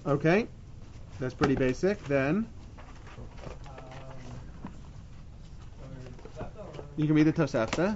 Okay, that's pretty basic. Then you can read the Tosefta.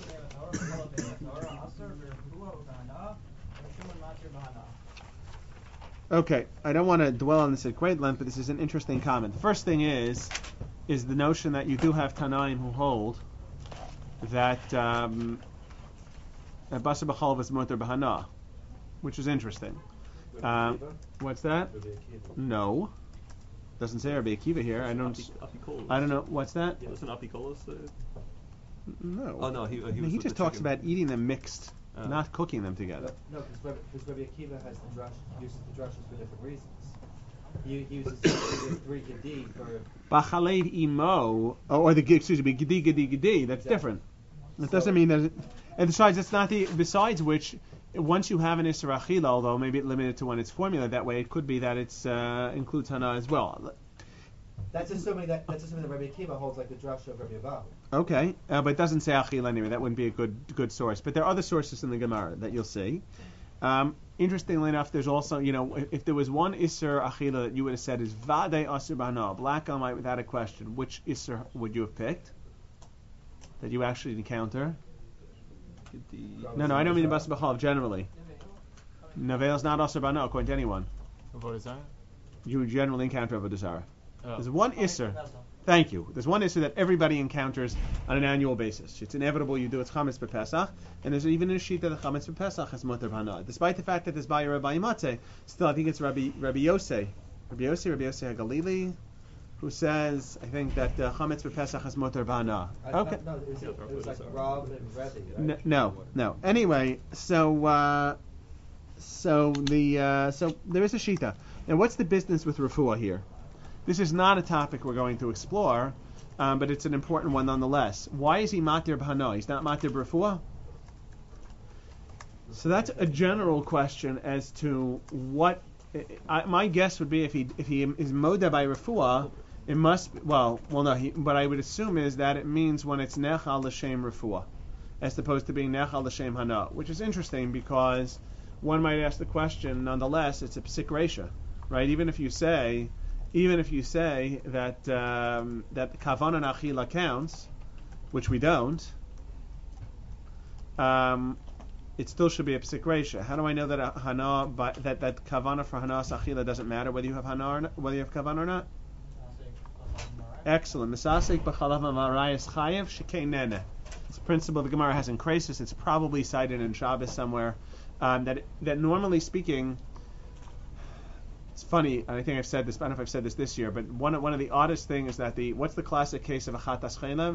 Okay, I don't want to dwell on this at great length, but this is an interesting comment. The first thing is the notion that you do have Tanaim who hold that Basar B'chalav is Motor B'hana, which is interesting. What's that? No, doesn't say Rabbi Akiva here. I don't know. What's that? Yeah, wasn't Apikolos? No. Oh no, he just talks about eating them mixed, not cooking them together. No, because Rabbi Akiva uses the drushes for different reasons. He uses three gedi for Bachaled imo, or the gedi. That's different. That doesn't mean that. And besides, it's not the. Besides which, once you have an Isser Achila, although maybe it's limited to when it's formulated that way, it could be that it's includes Hana as well. That's assuming that Rabbi Akiva holds like the drush of Rabbi Abahu. Okay, but it doesn't say Achila anyway. That wouldn't be a good source. But there are other sources in the Gemara that you'll see. Interestingly enough, there's also, if there was one Isser Achila that you would have said is Vadei Asur B'Hana, black and white without a question, which Isser would you have picked that you actually encounter? No, I don't mean the Basar B'chalav generally. Navel is not Asur B'Hana according to anyone. Avodah Zarah? You generally encounter Avodah Zarah. There's one Isser. Thank you. There's one Isser that everybody encounters on an annual basis. It's inevitable you do. It's Chametz B'Pesach, and there's even a sheet that the Chametz B'Pesach has Moter B'Hana. Despite the fact that there's Bayer Rabbi Matze, still I think it's Rabbi Yosei HaGalili, who says, I think that Chametz B'Pesach has Moter B'Hana. Okay. No, it was like Rav and Rebbe, right? No. Anyway, so there is a shita. Now, what's the business with refuah here? This is not a topic we're going to explore, but it's an important one nonetheless. Why is he matir b'hana? He's not matir b'refuah? So that's a general question as to what. My guess would be if he is moda by refuah, it must. No. But I would assume is that it means when it's nechal l'shem refuah, as opposed to being nechal l'shem hana, which is interesting because one might ask the question. Nonetheless, it's a psik reisha, right? Even if you say that that kavanah achila counts, which we don't, it still should be a psik reisha. How do I know that that kavanah for hanas achila doesn't matter whether you have hana or not, whether you have kavanah or not? Excellent. Misasek b'chalav marayis chayev shekei nene. It's a principle the Gemara has in Kresis. It's probably cited in Shabbos somewhere. That normally speaking. It's funny, and I think I've said this. I don't know if I've said this year, but one of the oddest things is that what's the classic case of a chatas chaylev?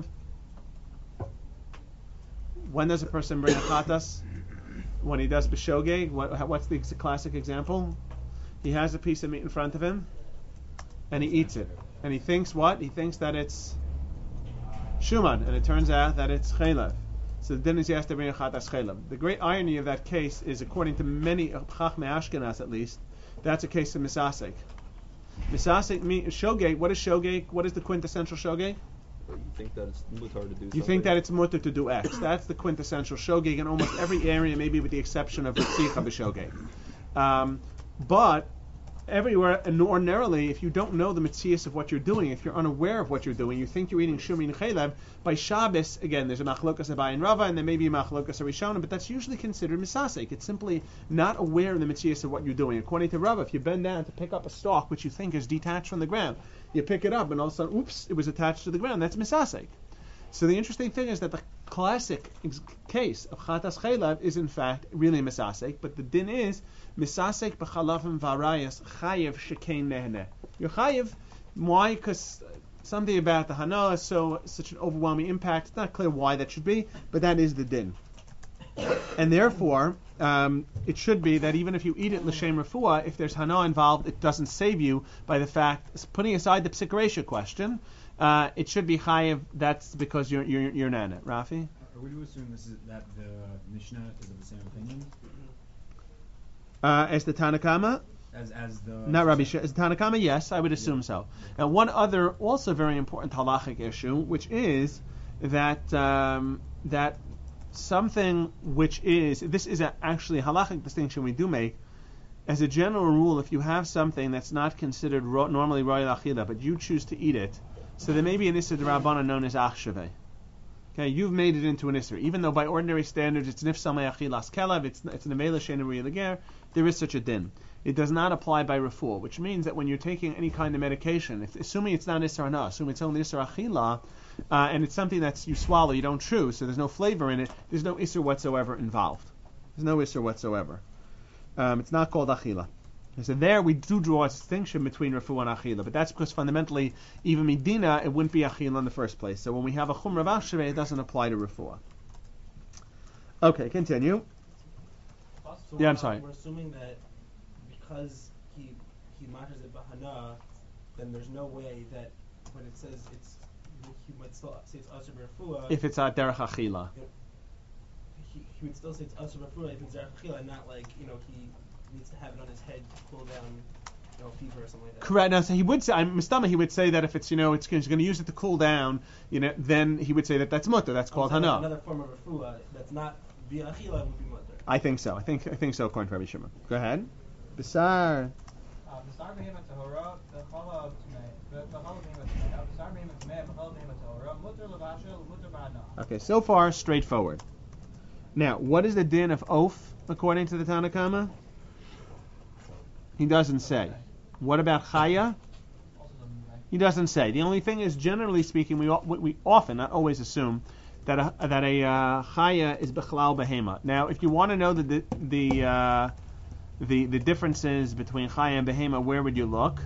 When does a person bring a chatas? When he does b'shogeg. What's the classic example? He has a piece of meat in front of him, and he eats it, and he thinks what? He thinks that it's shuman, and it turns out that it's chaylev. So then he has to bring a chatas chaylev. The great irony of that case is, according to many Chachmei Ashkenaz at least, that's a case of misasek. Misasek means shogeg. What is shogeg? What is the quintessential shogeg? You think that it's mutar to do something. You think that it's mutar to do X. That's the quintessential shogeg in almost every area, maybe with the exception of the tzricha b'shogeg. But everywhere, and ordinarily, if you don't know the mitzias of what you're doing, if you're unaware of what you're doing, you think you're eating shumin chaylev, by Shabbos, again, there's a machlokas Abai and Rava, and there may be a machlokas Rishonim, but that's usually considered misasek. It's simply not aware of the mitzias of what you're doing. According to Rava, if you bend down to pick up a stalk, which you think is detached from the ground, you pick it up, and all of a sudden, oops, it was attached to the ground. That's misasek. So the interesting thing is that the classic case of chatas chaylev is in fact really misasek, but the din is misasek b'chalavim varayas chayev shekein nehne. You're chayev. Why? Because something about the hana is such an overwhelming impact. It's not clear why that should be, but that is the din. And therefore, it should be that even if you eat it l'shem refuah, if there's hana involved, it doesn't save you by the fact, putting aside the psik reisha question, it should be chayev. That's because you're nana. Rafi? Are we to assume that the Mishnah is of the same opinion? As the Tanakama? As the... Not Rabbi Shimon. As the Tanakama, yes, I would assume so. Now, one other also very important halachic issue, which is that something which is... This is actually a halachic distinction we do make. as a general rule, if you have something that's not considered normally royal achila, but you choose to eat it, so there may be an issa d'Rabbanan known as achshave. Okay, you've made it into an issa, even though by ordinary standards it's nifsamei achilas kelev, it's nevela she'enu ri'leger, there is such a din. It does not apply by refuah, which means that when you're taking any kind of medication, assuming it's not issa na, assuming it's only issa achila, and it's something that you swallow, you don't chew, so there's no flavor in it, there's no issa whatsoever involved. There's no issa whatsoever. It's not called achila. So there we do draw a distinction between refuah and achila, but that's because fundamentally, even medina, it wouldn't be achila in the first place. So when we have a chumra v'achshave, it doesn't apply to refuah. Okay, continue. So Yeah, I'm sorry. We're assuming that because he matters it bahana, then there's no way that when it says he might still say it's asur refuah. If it's derech achila. He would still say it's asur refuah if it's derech achila, and not like he needs to have it on his head to cool down, fever or something like that. Correct. Now, so he would say, Mistama, he would say that if it's, it's he's going to use it to cool down, then he would say that that's mutter. That's called hana. Another form of refuah that's not via achila would be mutter. I think so. I think so. According to Rabbi Shimon. Go ahead. Bisar. Okay. So far, straightforward. Now, what is the din of oath according to the Tanna Kama? He doesn't say. What about chaya? He doesn't say. The only thing is, generally speaking, we often, not always, assume that a chaya is bechlal behema. Now, if you want to know the differences between chaya and behema, where would you look?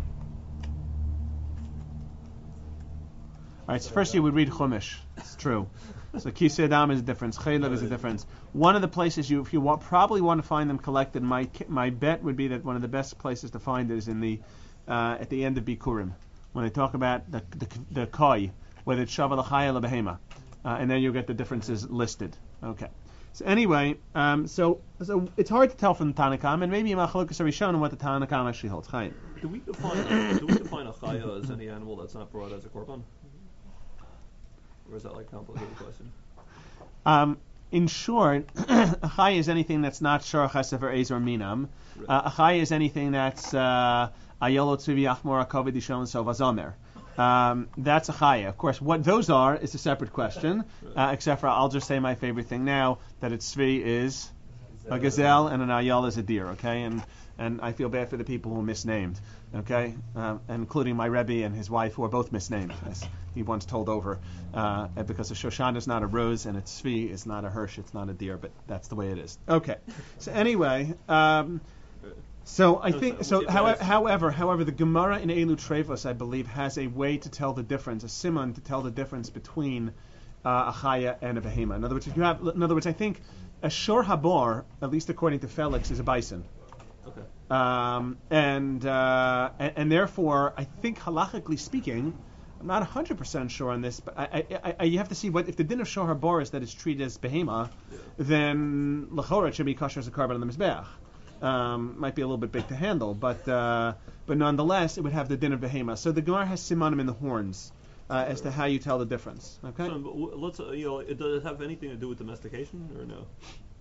All right. So first, you would read Chumash. It's true. So Kisei Adam is a difference. Chaylev is a difference. One of the places if you probably want to find them collected, my bet would be that one of the best places to find it is in the at the end of Bikurim, when they talk about the koi, whether it's Shava l'chaya or behema, and then you'll get the differences listed. Okay. So anyway, so it's hard to tell from the Tanakam, and maybe Machlokas Rishon what the Tanakam actually holds. Chaim. Do we define a chaya as any animal that's not brought as a korban? Or is that like a complicated question? In short, a chai is anything that's not shor chesed or ezer minam. A chai is anything that's ayolo tzivi achmor akovid dishon sovazomer. That's a chaya. Of course, what those are is a separate question. Except for I'll just say my favorite thing now, that it's tzvi is a gazelle and an ayol is a deer. Okay, and I feel bad for the people who are misnamed. Okay, including my Rebbe and his wife, who are both misnamed, as he once told over, because a Shoshana is not a rose and a tzvi is not a hirsch, it's not a deer, but that's the way it is. Okay, so anyway, so I think so. However, the Gemara in Elu Trevos, I believe, has a way to tell the difference, a siman to tell the difference between a chaya and a behema. In other words, I think a shor habor, at least according to Felix, is a bison. Okay. And therefore, I think halachically speaking, I'm not 100% sure on this, but you have to see what if the din of shor habor is that it's treated as behema, then lachora it should be kosher as a carbon on the mizbeach. Might be a little bit big to handle, but nonetheless, it would have the din of behema. So the Gemara has simanim in the horns as to how you tell the difference. Okay. So, let's does it have anything to do with domestication or no?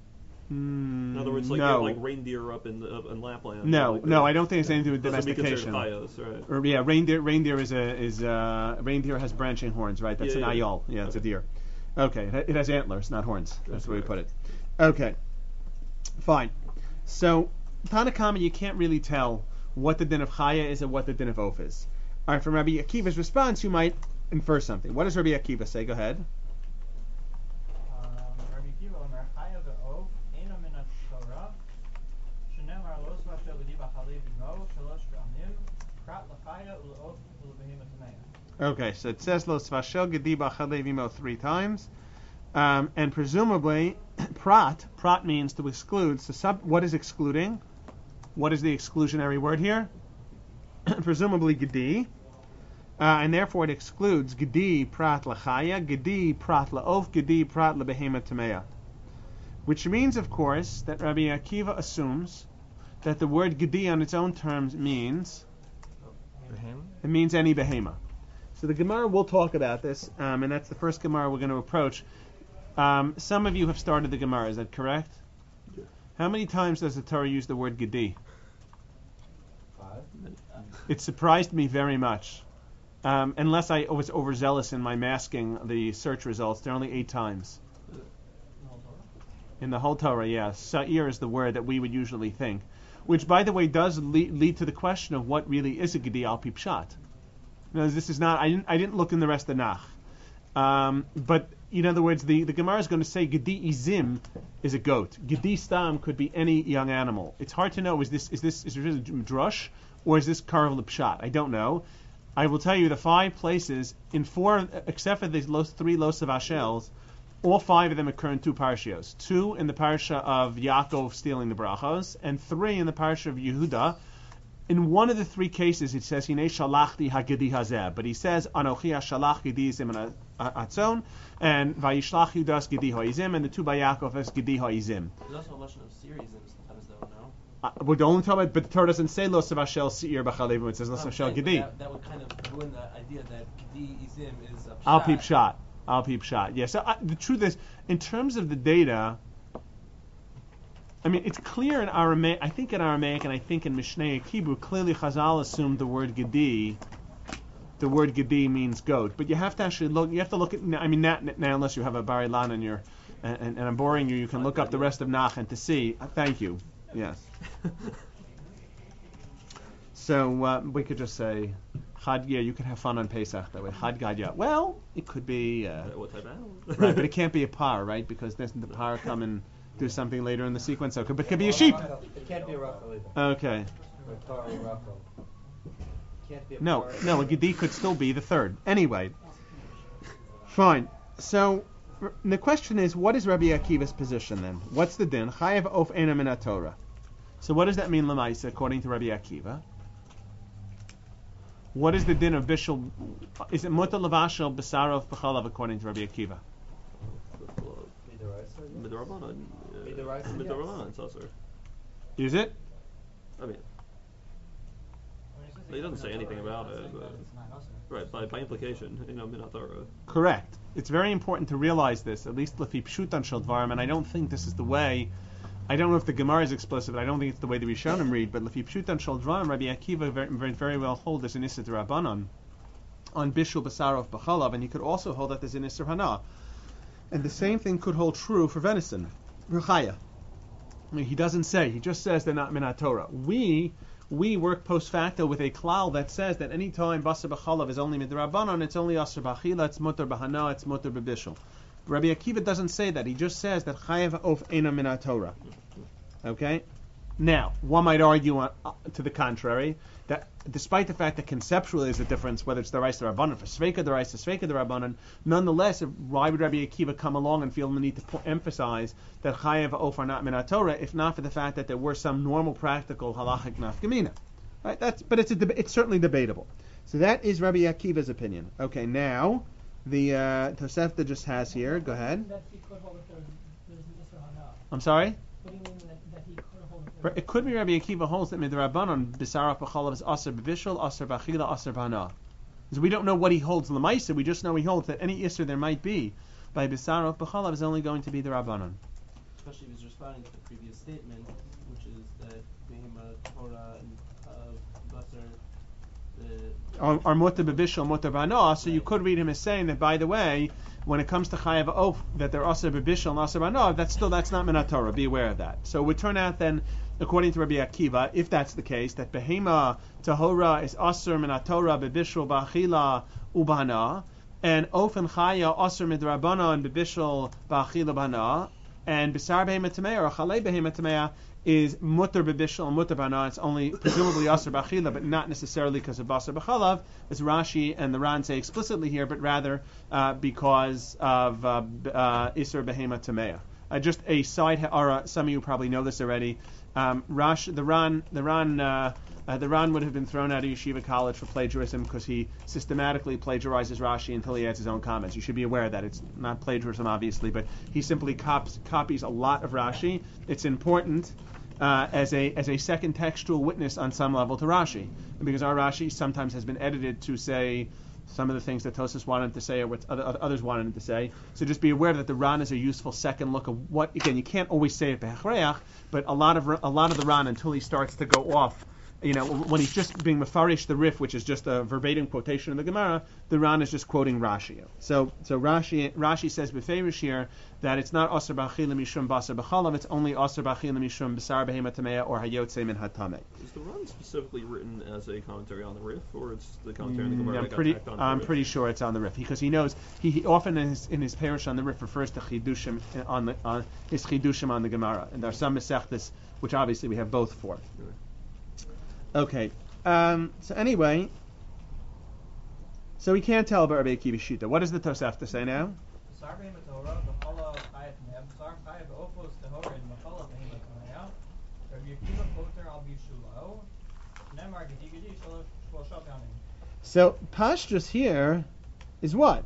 In other words, like no. you have like reindeer up in Lapland. No, I don't think it's anything to do with domestication. Chayos, right? Or reindeer reindeer has branching horns, right? That's an ayol. Yeah, it's a deer. Okay, it has antlers, not horns. That's the way we put it. Okay, fine. So Tanakama, you can't really tell what the din of chaya is and what the din of oaf is. All right, from Rabbi Akiva's response, you might infer something. What does Rabbi Akiva say? Go ahead. Okay, so it says Lo Svashel Gediba Chalevimo 3 times, and presumably prat means to exclude. So what is excluding? What is the exclusionary word here? Presumably Gedi, and therefore it excludes Gedi prat lachaya, Gedi prat laof, Gedi prat lebehema tameya. Which means, of course, that Rabbi Akiva assumes that the word Gedi on its own terms means it means any behema. So the Gemara will talk about this, and that's the first Gemara we're going to approach. Some of you have started the Gemara, is that correct? How many times does the Torah use the word Gedi? 5. It surprised me very much. Unless I was overzealous in my masking the search results, there are only 8 times. In the whole Torah, yes. Sa'ir is the word that we would usually think. Which, by the way, does lead to the question of what really is a Gedi al pi pshat. Now, this is not, I didn't look in the rest of Nach. But, in other words, the Gemara is going to say Gedi izim is a goat. Gedi stam could be any young animal. It's hard to know, is this a drush, or is this Karv l'pshat? I don't know. I will tell you the 5 places, in 4, except for the 3 Losav Hashels, all 5 of them occur in 2 parashiyos. 2 in the parasha of Yaakov stealing the brachos, and 3 in the parasha of Yehuda. In one of the 3 cases, it says, Hinei shalachti hagedi hazeh, but he says, Anochi hashalach gedi izim atzon, and Vayishlach Yudas gedi ha'izim, and the 2 by Yaakov is gedi ha'izim. There's also a lesson of series sometimes, though, no? We're only talking about, but the Torah doesn't say Lo Savashel Seir B'Chalevim, it says Lo Savashel Gedi. That would kind of ruin the idea that Gedi Izim is a pshat. Al Pi Pshat. Yeah, so the truth is, in terms of the data, I mean, it's clear in Aramaic, I think in Aramaic and I think in Mishneh Hebrew, clearly Chazal assumed the word Gedi means goat. But you have to actually look, I mean, now unless you have a Bar Ilan in your, and I'm boring you can look up the rest of Nach and to see. Thank you. Yes. So we could just say, you could have fun on Pesach that way. Chad Gadya. Well, it could be. Right, but it can't be a par, right? Because doesn't the par come and do something later in the sequence? So but it could be a sheep. It can't be a Rachel either. Okay. Or Tar or Rachel. Can't be a No, Tar. a Gedi could still be the 3rd. Anyway. Fine. So the question is, what is Rabbi Akiva's position then? What's the din? Chayav of ena min Torah. So what does that mean, Lamaisa, according to Rabbi Akiva? What is the din of bishul? Is it mutar levashel b'sarov b'chalav according to Rabbi Akiva? Midrabanan. Midaraisa, Midrabanan, it's also. Is it? I mean, he doesn't say anything about it, but right by implication, Minat Torah. Correct. It's very important to realize this, at least lefi pshutan shel dvarim, and I don't think this is the way. I don't know if the Gemara is explicit, but I don't think it's the way the Rishonim read. But lefi pshutan shel dvarim, Rabbi Akiva very well hold this in Issa D'Rabbanan on bishul b'sarov b'chalav, and he could also hold that there's an Issa Hana. And the same thing could hold true for venison, Ruchaya. I mean, he doesn't say; he just says they're not Minat Torah. We work post facto with a klal that says that any time basar b'chalav is only midrabanan, it's only asr b'achila, it's mutar b'hana, it's mutar b'bishul. Rabbi Akiva doesn't say that. He just says that chayav of ena minat Torah. Okay? Now, one might argue to the contrary, that despite the fact that conceptually there's a difference, whether it's the Reis or Rabbanan, for Sveika the Reis, Sveika the Rabbanan, nonetheless, why would Rabbi Akiva come along and feel the need to emphasize that chayav of are not minat Torah, if not for the fact that there were some normal practical halachic nafkamina? Right? But it's certainly debatable. So that is Rabbi Akiva's opinion. Okay, now the Tosefta just has here. Go ahead. That he could hold a 3rd. There's an Issa Hana. I'm sorry? What do you mean that he could hold a 3rd? It could be Rabbi Akiva holds that midrabanan b'saraf b'chalav is aser b'bishul, aser b'achila, aser b'hana. So we don't know what he holds l'maisa. We just know he holds that any iser there might be by b'saraf b'chalav is only going to be the rabbanon. Especially if he's responding to the previous statement, which is that Behema, Torah, and Basar, Or mutar b'bishul, mutar b'hana. So you could read him as saying that, by the way, when it comes to chayav of that they're aser b'bishul and aser b'hana, that's not minat Torah. Be aware of that. So it would turn out then, according to Rabbi Akiva, if that's the case, that behema tahora is aser minat Torah b'bishul b'achila u'b'hana, and of and chaya aser midrabana and b'bishul b'achila b'hana, and b'sar behema tamei or chalei behema tamei is mutar b'bishul and mutar b'hana. It's only presumably aser b'achila, but not necessarily because of basar b'chalav, as Rashi and the Ran say explicitly here, but rather because of iser behema tamei. Just a side ha'ara, some of you probably know this already. The Ran would have been thrown out of Yeshiva College for plagiarism because he systematically plagiarizes Rashi until he adds his own comments. You should be aware of that. It's not plagiarism, obviously, but he simply copies a lot of Rashi. It's important as a second textual witness on some level to Rashi, because our Rashi sometimes has been edited to say some of the things that Tosfos wanted to say or what others wanted to say. So just be aware that the Ran is a useful second look of what. Again, you can't always say it b'hechreach, but a lot of the Ran until he starts to go off. When he's just being mafarish the Rif, which is just a verbatim quotation in the Gemara, the Ran is just quoting Rashi. So Rashi says b'feirish here that it's not Asr b'achila mishum basar b'chalav, it's only Asr b'achila mishum b'sar behema tamei or hayotze min hatamei. Is the Ran specifically written as a commentary on the Rif, or it's the commentary on the Gemara? I'm pretty sure it's on the Rif because he knows he often in his parish on the Rif refers to chidushim on his chidushim on the Gemara, and there are some mesechtas which obviously we have both for. Really? Okay, so anyway, so we can't tell about Rabbi Akiva Shita. What does the Tosefta say now? So Pashtus here is what?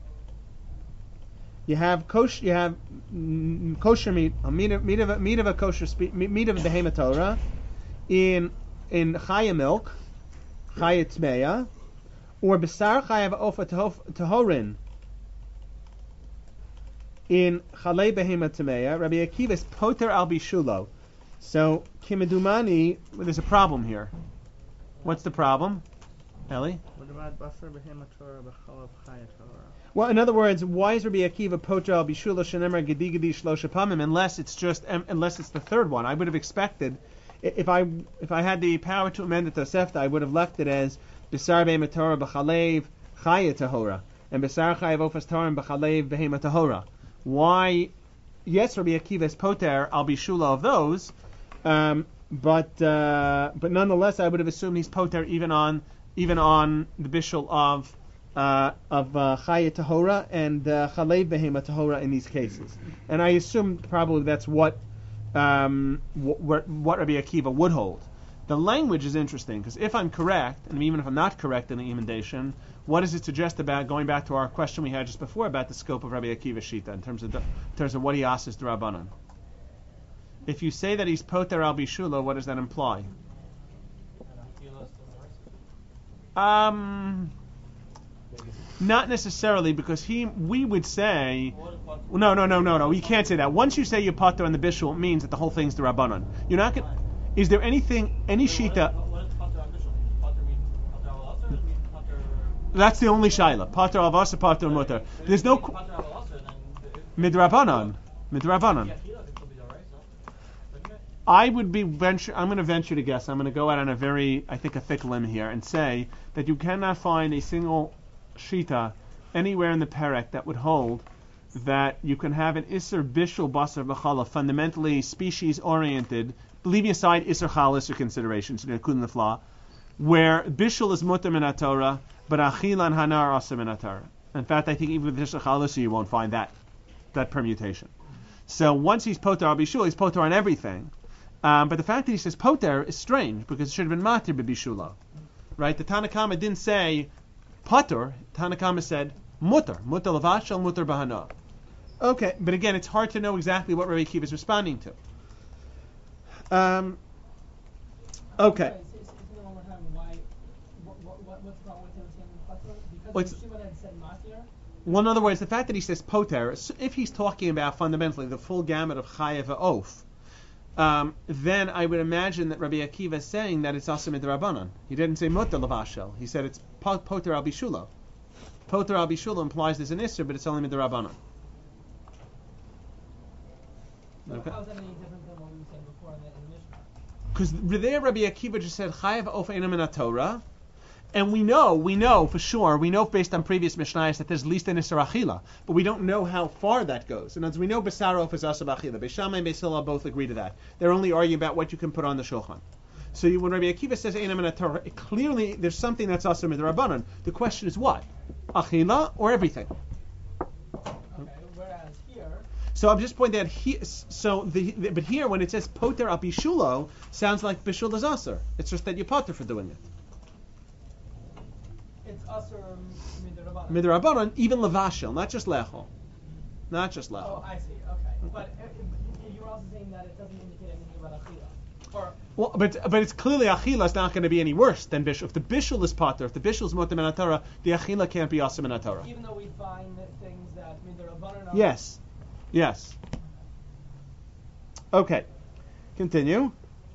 You have kosher meat, meat of a kosher meat of the Behema Torah in chaya milk, chaya tmeya, or besar chaya v'ofa tahorin in chalei behema tmeya. Rabbi Akiva is poter al bishulo. So kimedumani, there's a problem here. What's the problem, Eli? What about basar behema Torah b'chalav chaya Torah? Well, in other words, why is Rabbi Akiva poter al bishulo shenemar gedi gedi shlosha pamim? Unless it's the third one. I would have expected. If I had the power to amend the Tosefta, I would have left it as B'sar Behema Torah B'chalev Chaya Tahora and B'sar Chaya V'ofas Torah B'chalev Behema Tahora. Why? Yes, Rabbi Akiva is poter al bishula of those, but nonetheless, I would have assumed he's poter even on the bishul of Chaya Tahora and Chalev Behema Tahora in these cases. And I assume probably that's what Rabbi Akiva would hold. The language is interesting because if I'm correct, and even if I'm not correct in the emendation, what does it suggest about going back to our question we had just before about the scope of Rabbi Akiva Shita in terms of what he asks the Rabbanan? If you say that he's poter al bishula, what does that imply? Not necessarily, because we would say, no. You can't say that. Once you say you're poter on the bishul, it means that the whole thing's the Rabbanan. You're not going. Is there any shita? That's the only shaila. Poter al vasa, poter al mutar. There's no midrabanan. I'm going to venture to guess. I'm going to go out on a thick limb here and say that you cannot find a single shita anywhere in the Perek that would hold that you can have an Isser Bishul Basar B'chala, fundamentally species oriented, leaving aside Isser Chal, Isser considerations, including the flaw, where Bishul is Mutter Min HaTorah, but Achilan Hanar Asar Min HaTorah. In fact, I think even with Isser Chal, Isser, you won't find that permutation. So once he's Poter al Bishul, he's Poter on everything. But the fact that he says Poter is strange, because it should have been Matir B'Bishula. Right? The Tanakama didn't say Poter, Tanakama said Mutter Lavashal, Mutter Bahana. Okay, but again, it's hard to know exactly what Rabbi Akiva is responding to. Okay. Well, in other words, the fact that he says Poter, if he's talking about fundamentally the full gamut of Chayev Va'of, then I would imagine that Rabbi Akiva is saying that it's Asam Midrabanan. He didn't say Mutter Lavashel. He said it's Poter al Bishula. Poter al Bishula implies there's an Isser, but it's only Midrabanan. Okay. How is that any different than what we were saying before in the Mishnah? Because there Rabbi Akiva just said Chayev Va'of Einam Min HaTorah, and we know for sure, based on previous Mishnayos that there's at least an Isser Achila, but we don't know how far that goes. And as we know, Besarof is Asab Achila. Beis Shammai and Beis Hillel both agree to that. They're only arguing about what you can put on the Shulchan. So when Rabbi Akiva says Einam Min HaTorah, clearly there's something that's Asar Midrabanan. The question is what? Achila or everything? Okay, whereas here... So I'm just pointing out but here when it says Poter al Bishulo, sounds like Bishul is Asar. It's just that you're Poter for doing it. It's Asur Midrabanan. Midrabanan, even Levashel, not just Lechol. Oh, I see, okay. But you were also saying that it doesn't indicate anything about Achila. Well, but it's clearly achila is not going to be any worse than bishul. If the bishul is pater, if the bishul is motem in Torah, the achila can't be asim in Torah. Even though we find things that they're abundant. Yes. Okay. Continue.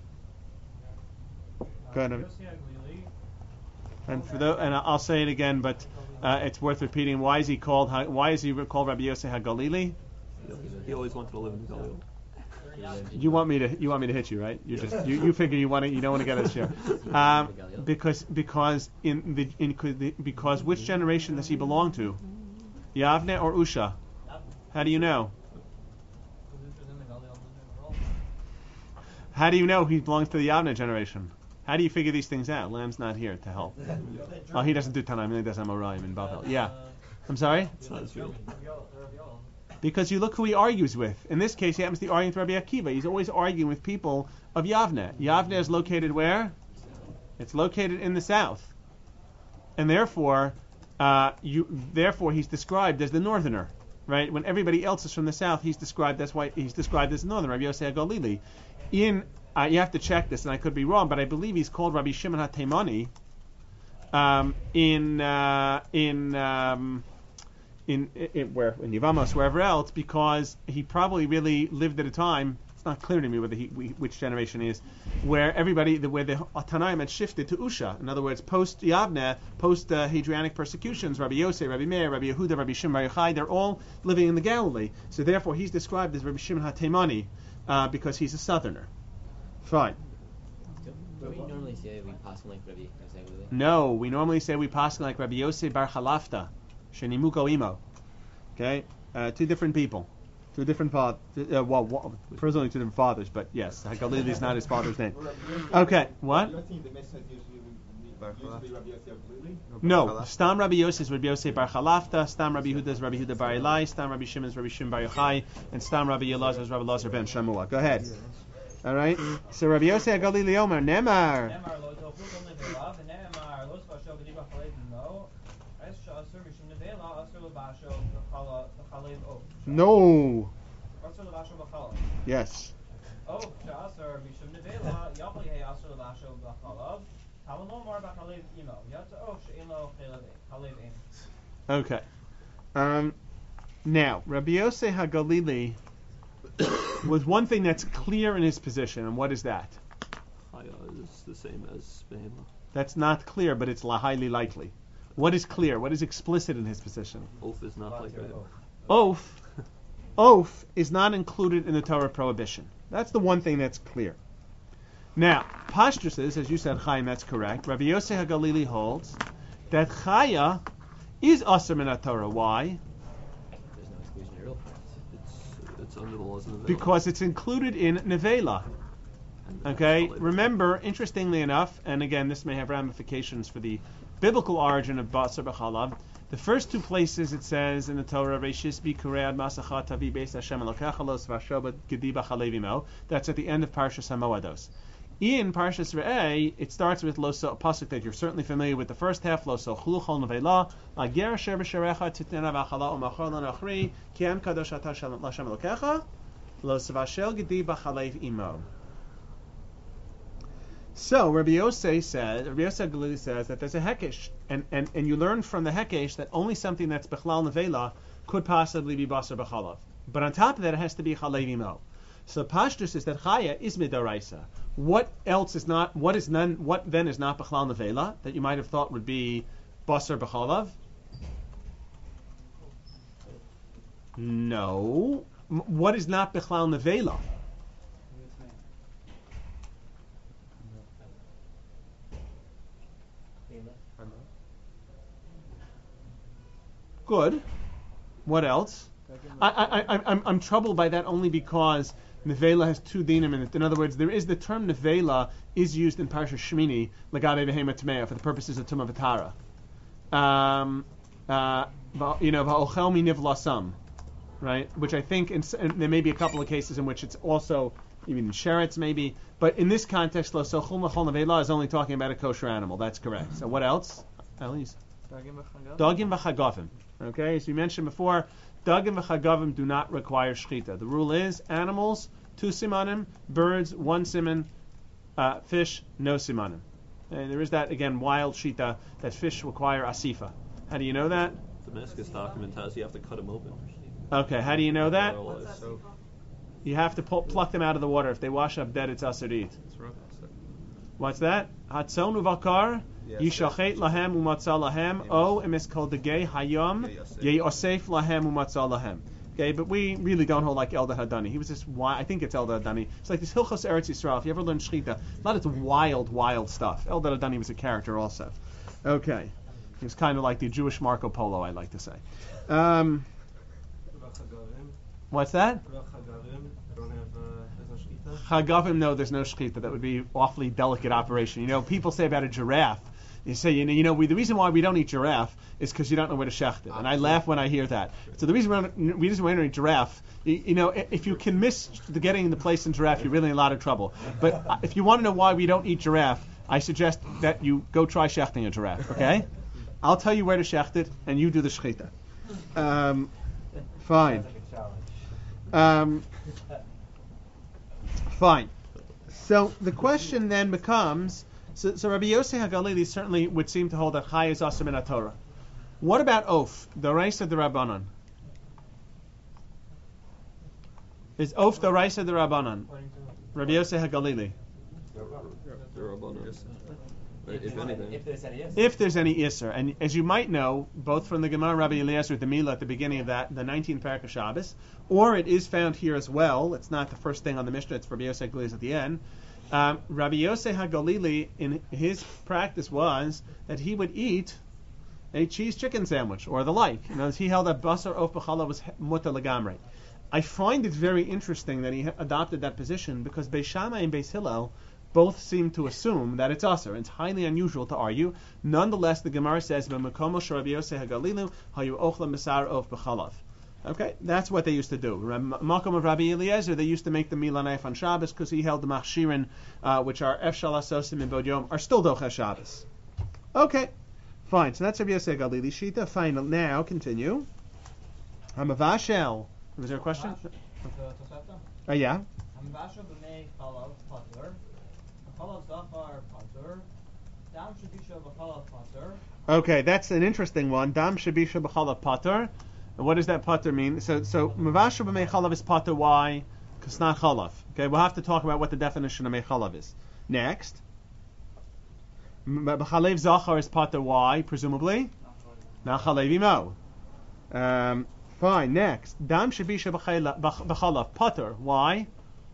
Go ahead. And I'll say it again, but it's worth repeating. Why is he called Rabbi Yosef HaGalili? He always wanted to live in Galileo. You want me to hit you, right? You figure you don't want to get a share. Because which generation does he belong to? Yavne or Usha? How do you know? How do you know he belongs to the Yavne generation? How do you figure these things out? Lamb's not here to help. Oh, he doesn't do Tanaim, he does Amoraim in Bavel. Yeah. I'm sorry? Because you look who he argues with. In this case, he happens to be arguing with Rabbi Akiva. He's always arguing with people of Yavne. Yavne is located where? It's located in the south. And therefore he's described as the northerner. Right? When everybody else is from the south, he's described as the northern, Rabbi Yosef HaGalili. You have to check this, and I could be wrong, but I believe he's called Rabbi Shimon HaTeimani in Yevamos, wherever else, because he probably really lived at a time. It's not clear to me which generation he is, where the Tanaim had shifted to Usha. In other words, post Yavne, post Hadrianic persecutions, Rabbi Yosef, Rabbi Meir, Rabbi Yehuda, Rabbi Shimon Bar Yochai, they're all living in the Galilee. So therefore, he's described as Rabbi Shimon HaTeimani because he's a southerner. Fine. Do we normally say we pass like Rabbi Yosef? No, we normally say we pass like Rabbi Yosef Bar Chalafta, Shenimuko Imo. Okay, two different people, two different fathers. Presumably two different fathers, but yes, Galili is not his father's name. Okay, what? No, Stam Rabbi Yosef is Rabbi Yosef Bar Chalafta, Stam Rabbi Yehuda is Rabbi Yehuda Bar Elai, Stam Rabbi Shimon is Rabbi Shimon Bar Yochai, and Stam Rabbi Elazar is Rabbi Elazar ben Shamua. Go ahead. All right. So Rabbi Yosef HaGalili Omer Nemar. No. Yes. Okay. Now, Rabbi Yosef HaGalili was one thing that's clear in his position, and what is that? Chaya is the same as Behema. That's not clear, but it's highly likely. What is clear? What is explicit in his position? Oath is not like Behema. Oath is not included in the Torah prohibition. That's the one thing that's clear. Now, Pashtus is, as you said, Chaim, that's correct. Rabbi Yosef HaGalili holds that Chaya is asur min Torah. Why? There's no exclusionary rule. It's under the laws of Nevela. Because it's included in Nevela. Okay? Remember, interestingly enough, and again, this may have ramifications for the biblical origin of Basar B'Chalav, the first two places it says in the Torah, Reishis bi Kuread Masachat Tavi Beis Hashem Elokecha Los Vashobat Gedi B'Chalevimo. That's at the end of Parshas HaMoados. In Parshas Re'eh, it starts with Loso, a pasuk that you're certainly familiar with the first half, Loso Chuluchol Nevela, Lager Asher B'Sharecha Titena V'Achala U'Machor L'Nachri, Kiam Kadosh Ata L'Hashem Elokecha, Los Vashel Gedi B'Chalev Imo. So Rabbi Yosef Galili says that there's a hekesh, and you learn from the hekesh that only something that's bechlal nevela could possibly be basar b'chalav. But on top of that, it has to be chalev imo. So Pashtus is that chaya is midaraisa. What else is not? What then is not bechlal nevela that you might have thought would be basar b'chalav? No. What is not bechlal nevela? Good. What else? I'm troubled by that only because nevela has two dinim in it. In other words, there is the term nevela is used in Parshas Shmini legade behema tmeya for the purposes of tumah v'tara. Va'ochel mi nivlasam, right? Which I think and there may be a couple of cases in which it's also even in sheretz maybe, but in this context, lo sochul mechol nevela is only talking about a kosher animal. That's correct. So what else? Elise? Dagim v'chagavim. Okay, as we mentioned before, dagim v'chagavim do not require shchita. The rule is animals, 2 simanim, birds, 1 siman, fish, no simanim. And there is that, again, wild shita that fish require asifa. How do you know that? The Damascus document has you have to cut them open. Okay, how do you know that? So, You have to pluck them out of the water. If they wash up dead, it's asur to eat. What's that? Hatzon uvakar yishachet lahem umatzah lahem o emes kol degei hayom yosef lahem umatzah lahem. Okay, but we really don't hold like Eldad Hadani. He was this I think it's Eldad Hadani. It's like this Hilchos Eretz Yisrael. If you ever learn Shechita, a lot of it's wild stuff. Eldad Hadani was a character also. Okay, he was kind of like the Jewish Marco Polo, I like to say. What's that? Chagavim, no, there's no shechita. That would be awfully delicate operation. You know, people say about a giraffe. You say, the reason why we don't eat giraffe is because you don't know where to shecht it. And I laugh when I hear that. So the reason we don't eat giraffe, if you can miss getting the place in giraffe, you're really in a lot of trouble. But if you want to know why we don't eat giraffe, I suggest that you go try shechting a giraffe, okay? I'll tell you where to shecht it, and you do the shechita. Fine. Fine. So the question then becomes, so Rabbi Yosef HaGalili certainly would seem to hold that Chai is asur min Torah. What about Oaf, the Reis of the Rabbanon? Is Oaf the Reis of the Rabbanon? Rabbi Yosef HaGalili. The Rabbanon. If there's any Isser. And as you might know, both from the Gemara Rabbi Eliezer the Milah at the beginning of that, the 19th parak of Shabbos, or it is found here as well. It's not the first thing on the Mishnah, it's Rabbi Yosef HaGalili at the end. Rabbi Yosef HaGalili, in his practice was that he would eat a cheese chicken sandwich or the like. He held that basar of b'chala was mutar legamrei. I find it very interesting that he adopted that position because Beis Shammai and Beis Hillel both seem to assume that it's asur. It's highly unusual to argue. Nonetheless, the Gemara says, "B'makomo shel Rabbi Yosef HaGalilu hayu ochlam b'sar of b'chalav." Okay, that's what they used to do. Makom of Rabbi Eliezer, they used to make the milanef on Shabbos because he held the machshirin, which are efshal asosim and bod yom, are still docha Shabbos. Okay, fine. So that's Rabbi Yosef HaGalili shita. Fine. Now continue. Hamavashel. Was there a question? Yeah. Hamavashel b'mei chalav patur. Chalav zachar patur. Dam shabisha b'chalav patur. Okay, that's an interesting one. Dam shabisha b'chalav patur. And what does that patur mean? So mavashel b'mei chalav is patur. Why? Because it's not chalav. Okay, we'll have to talk about what the definition of mei chalav is. Next. B'chalev zachar is patur. Why? Presumably. Not chalev imo. Fine. Next. Dam shabisha b'chalav patur. Why?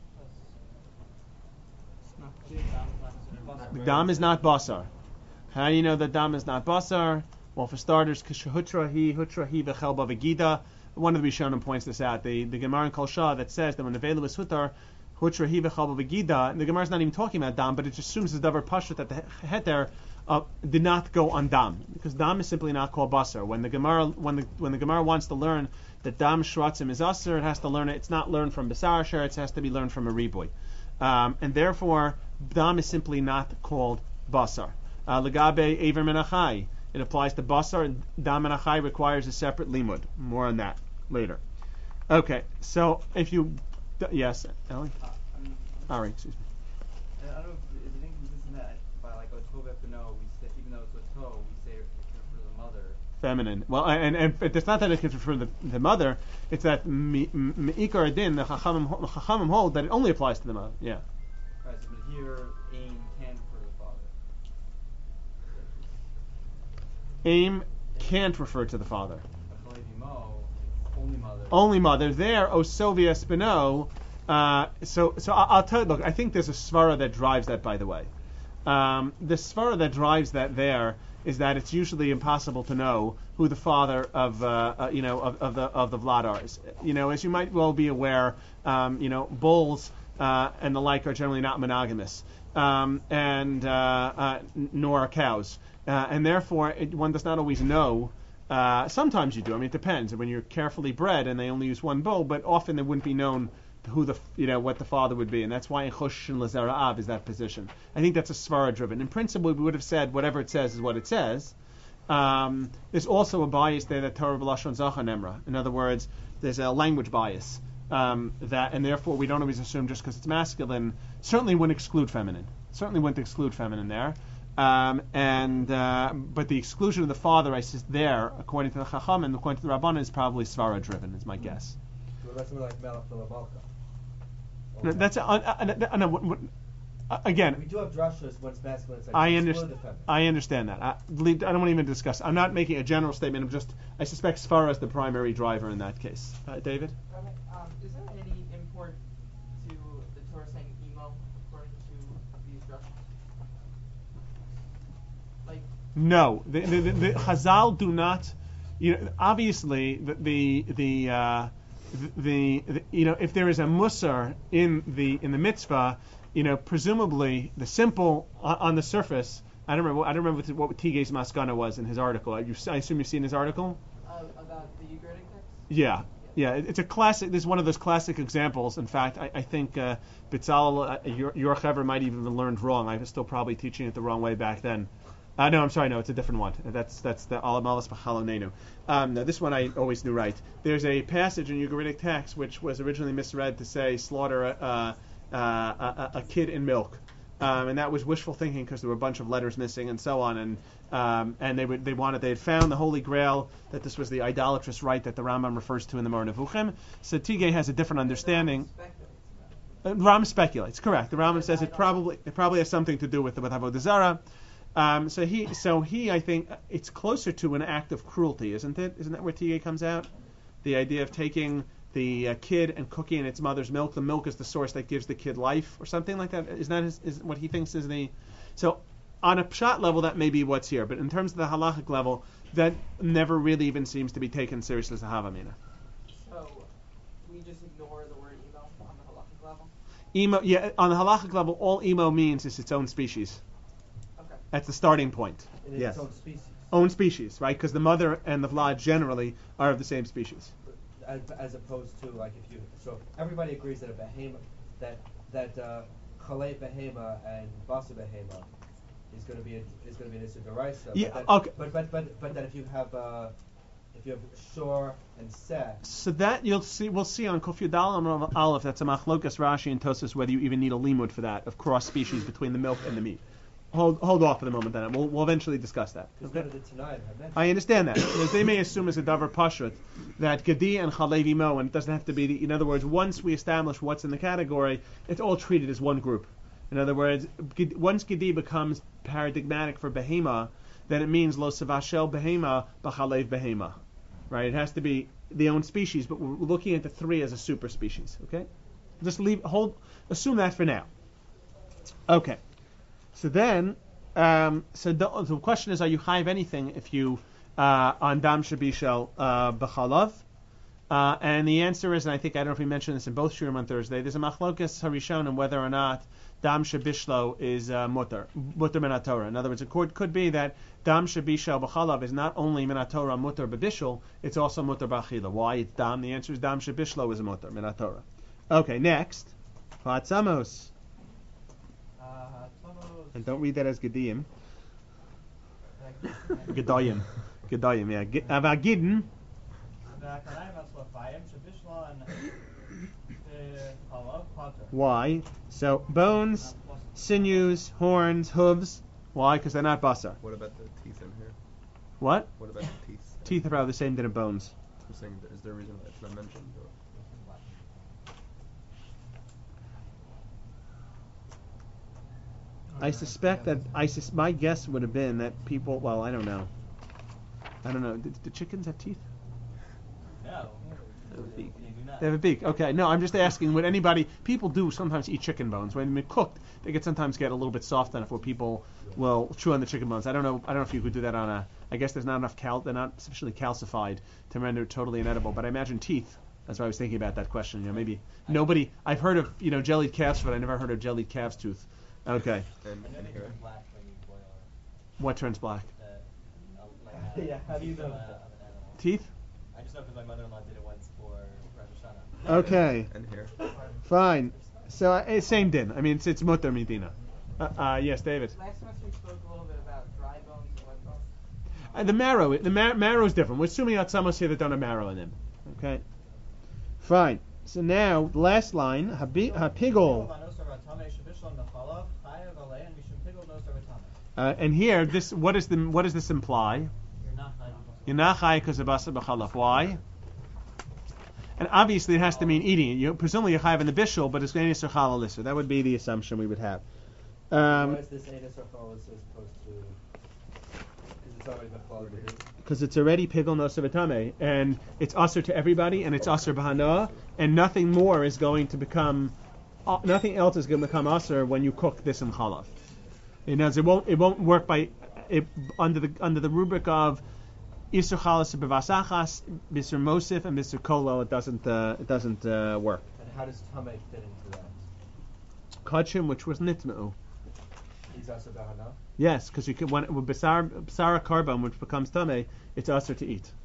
The dam is not basar. How do you know that dam is not basar? Well, for starters, hutra hi v'chel b'vegida. One of the Rishonim points this out. The Gemara in Kol Shah that says that when the vela is hutar hi v'chel b'vegida, the Gemara is not even talking about dam, but it just assumes as davar pashut that the heter did not go on dam, because dam is simply not called basar. When the Gemara wants to learn that dam shratzim is asar, it has to learn it. It's not learned from basar sheretz, it has to be learned from a riboy. And therefore, dam is simply not called basar. Legabe Aver Menachai, it applies to basar, and dam menachai requires a separate limud. More on that later. Okay, so if you... yes, Ellie? All right, excuse me. I don't know if is it inconsistent that by like a tov no, we say, even though it's a toe, we say it can refer to the mother. Feminine. Well, and it's not that it can refer to the mother. It's that me'ikar adin, the chachamim hold that it only applies to the mother. Yeah. Right. So, but here, aim can refer to the father. Aim can't refer to the father. Only mother. Only mother. There, Osovia Spino. So I'll tell you. Look, I think there's a svara that drives that. By the way, the svara that drives that there is that it's usually impossible to know who the father of the Vladar is. As you might well be aware, bulls and the like are generally not monogamous, nor cows, and therefore one does not always know. Sometimes you do. I mean, it depends. When you're carefully bred and they only use one bull, but often it wouldn't be known who what the father would be, and that's why in Chosh and Lazara'av is that position. I think that's a svara driven. In principle, we would have said whatever it says is what it says. There's also a bias there that Torah b'lashon zachar nemra. In other words, there's a language bias. that, and therefore we don't always assume just because it's masculine. Certainly wouldn't exclude feminine. Certainly wouldn't exclude feminine there. But the exclusion of the father, I says there, according to the Chacham and according to the Rabbanan, is probably Svara driven, is my guess. So that's something like Melech Malamalka. No, that's again. We do have drashas when it's masculine. It's like I exclude understand. the feminine. I understand that. I don't want to even discuss. I'm not making a general statement. I suspect Svara is the primary driver in that case. David. Okay, is there any import to the Torah saying emo according to these drushes? Like No, the Chazal do not. Obviously if there is a musar in the mitzvah, presumably the simple on the surface. I don't remember what Tigay's Maskana was in his article. I assume you've seen his article. About the Ugaritic text. Yeah, it's a classic. This is one of those classic examples. In fact, I think Bitzal, your Chaver might even have learned wrong. I was still probably teaching it the wrong way back then. No, I'm sorry. No, it's a different one. That's the Alam Alas B'Chalonenu. No, this one I always knew right. There's a passage in Ugaritic text which was originally misread to say slaughter a kid in milk, and that was wishful thinking because there were a bunch of letters missing and so on. And they had found the Holy Grail, that this was the idolatrous rite that the Rambam refers to in the Moreh Nevuchim. So Tigay has a different understanding. Rambam speculates, correct. The Rambam says it probably has something to do with Avodah Zarah. So he, I think it's closer to an act of cruelty, isn't it? Isn't that where Tigay comes out? The idea of taking the kid and cooking in its mother's milk. The milk is the source that gives the kid life, or something like that. Is what he thinks is the. So on a pshat level, that may be what's here, but in terms of the halachic level, that never really even seems to be taken seriously as a havamina. So we just ignore the word emo on the halachic level. Emo, yeah, on the halachic level, all emo means is its own species. Okay. That's the starting point. It is Yes. its own species. Own species, right? Because the mother and the vlad generally are of the same species. As opposed to so everybody agrees that a behema, that chalei behema and basa behema is going to be an issur deraisa. Yeah, But okay. But that if you have shor and seh. So that we'll see on Kuf Yudal and Aleph. That's a machlokas Rashi and Tosas whether you even need a limud for that of cross species between the milk and the meat. Hold off for the moment, then we'll eventually discuss that. Okay? I understand that. They may assume as a davar pashut that gedi and chalevi mo, and it doesn't have to be. In other words, once we establish what's in the category, it's all treated as one group. In other words, once gedi becomes paradigmatic for behema, then it means lo savashel behema b'chalev behema, right? It has to be the own species, but we're looking at the three as a super species. Okay, just assume that for now. Okay. So then, the question is: are you chayiv anything if you on dam shabishel b'chalav? And the answer is, and I don't know if we mentioned this in both shurim on Thursday. There's a machlokas harishon on whether or not dam shabishlo is mutter min Torah. In other words, it could be that dam shabishel b'chalav is not only min Torah mutter b'bishul, it's also mutter b'achila. Why it's dam? The answer is dam shabishlo is a mutter min Torah. Okay, next, Fatzamos. And don't read that as Gediyim. Gedayim, yeah. Avagidin. Why? So bones, sinews, horns, hooves. Why? Because they're not basar. What about the teeth in here? What? What about the teeth? Teeth are probably the same than the bones. I'm saying, is there a reason why it's not mentioned? Or? I suspect that my guess would have been that people. Well, I don't know. Do chickens have teeth? No. They have a beak. They have a beak. Okay. No, I'm just asking. Would anybody? People do sometimes eat chicken bones. When they're cooked, they could sometimes get a little bit soft enough where people will chew on the chicken bones. I don't know if you could do that on a. I guess there's not enough they're not sufficiently calcified to render it totally inedible. But I imagine teeth. That's why I was thinking about that question. Maybe nobody. I've heard of jellied calves, but I never heard of jellied calf's tooth. Okay. And here. What turns black? Yeah, how do you know? Teeth? I just know because my mother-in-law did it once for Rosh Hashanah. Okay. And here. Fine. So same din. I mean, it's mutter medina. Yes, David. Last semester we spoke a little bit about dry bones and wet bones. The marrow is different. We're assuming that some here that don't have marrow in them. Okay. Fine. So now, the last line, hapigol. And here, what does this imply? You're not chai because of basar b'chalav. Why? And obviously, it has to mean eating it. Presumably, you're chai in the bishul, but it's going to be chalalisser. That would be the assumption we would have. Why is this anus or chalalisser as opposed to? Because it's already been called. Because it's already pigol noser v'tamei, and it's usher to everybody, and it's usher b'hana, and nothing more is going to become, nothing else is going to become usher when you cook this in chalav. It won't work under the rubric of isur chalas b'vasachas, Mr. Mosif, and Mr. Kolo. It doesn't work. And how does tamei fit into that? Kachim, which was nitma'u. He's usher b'hana. Yes, because you can when with basara carbon, which becomes tamei, it's usher to eat.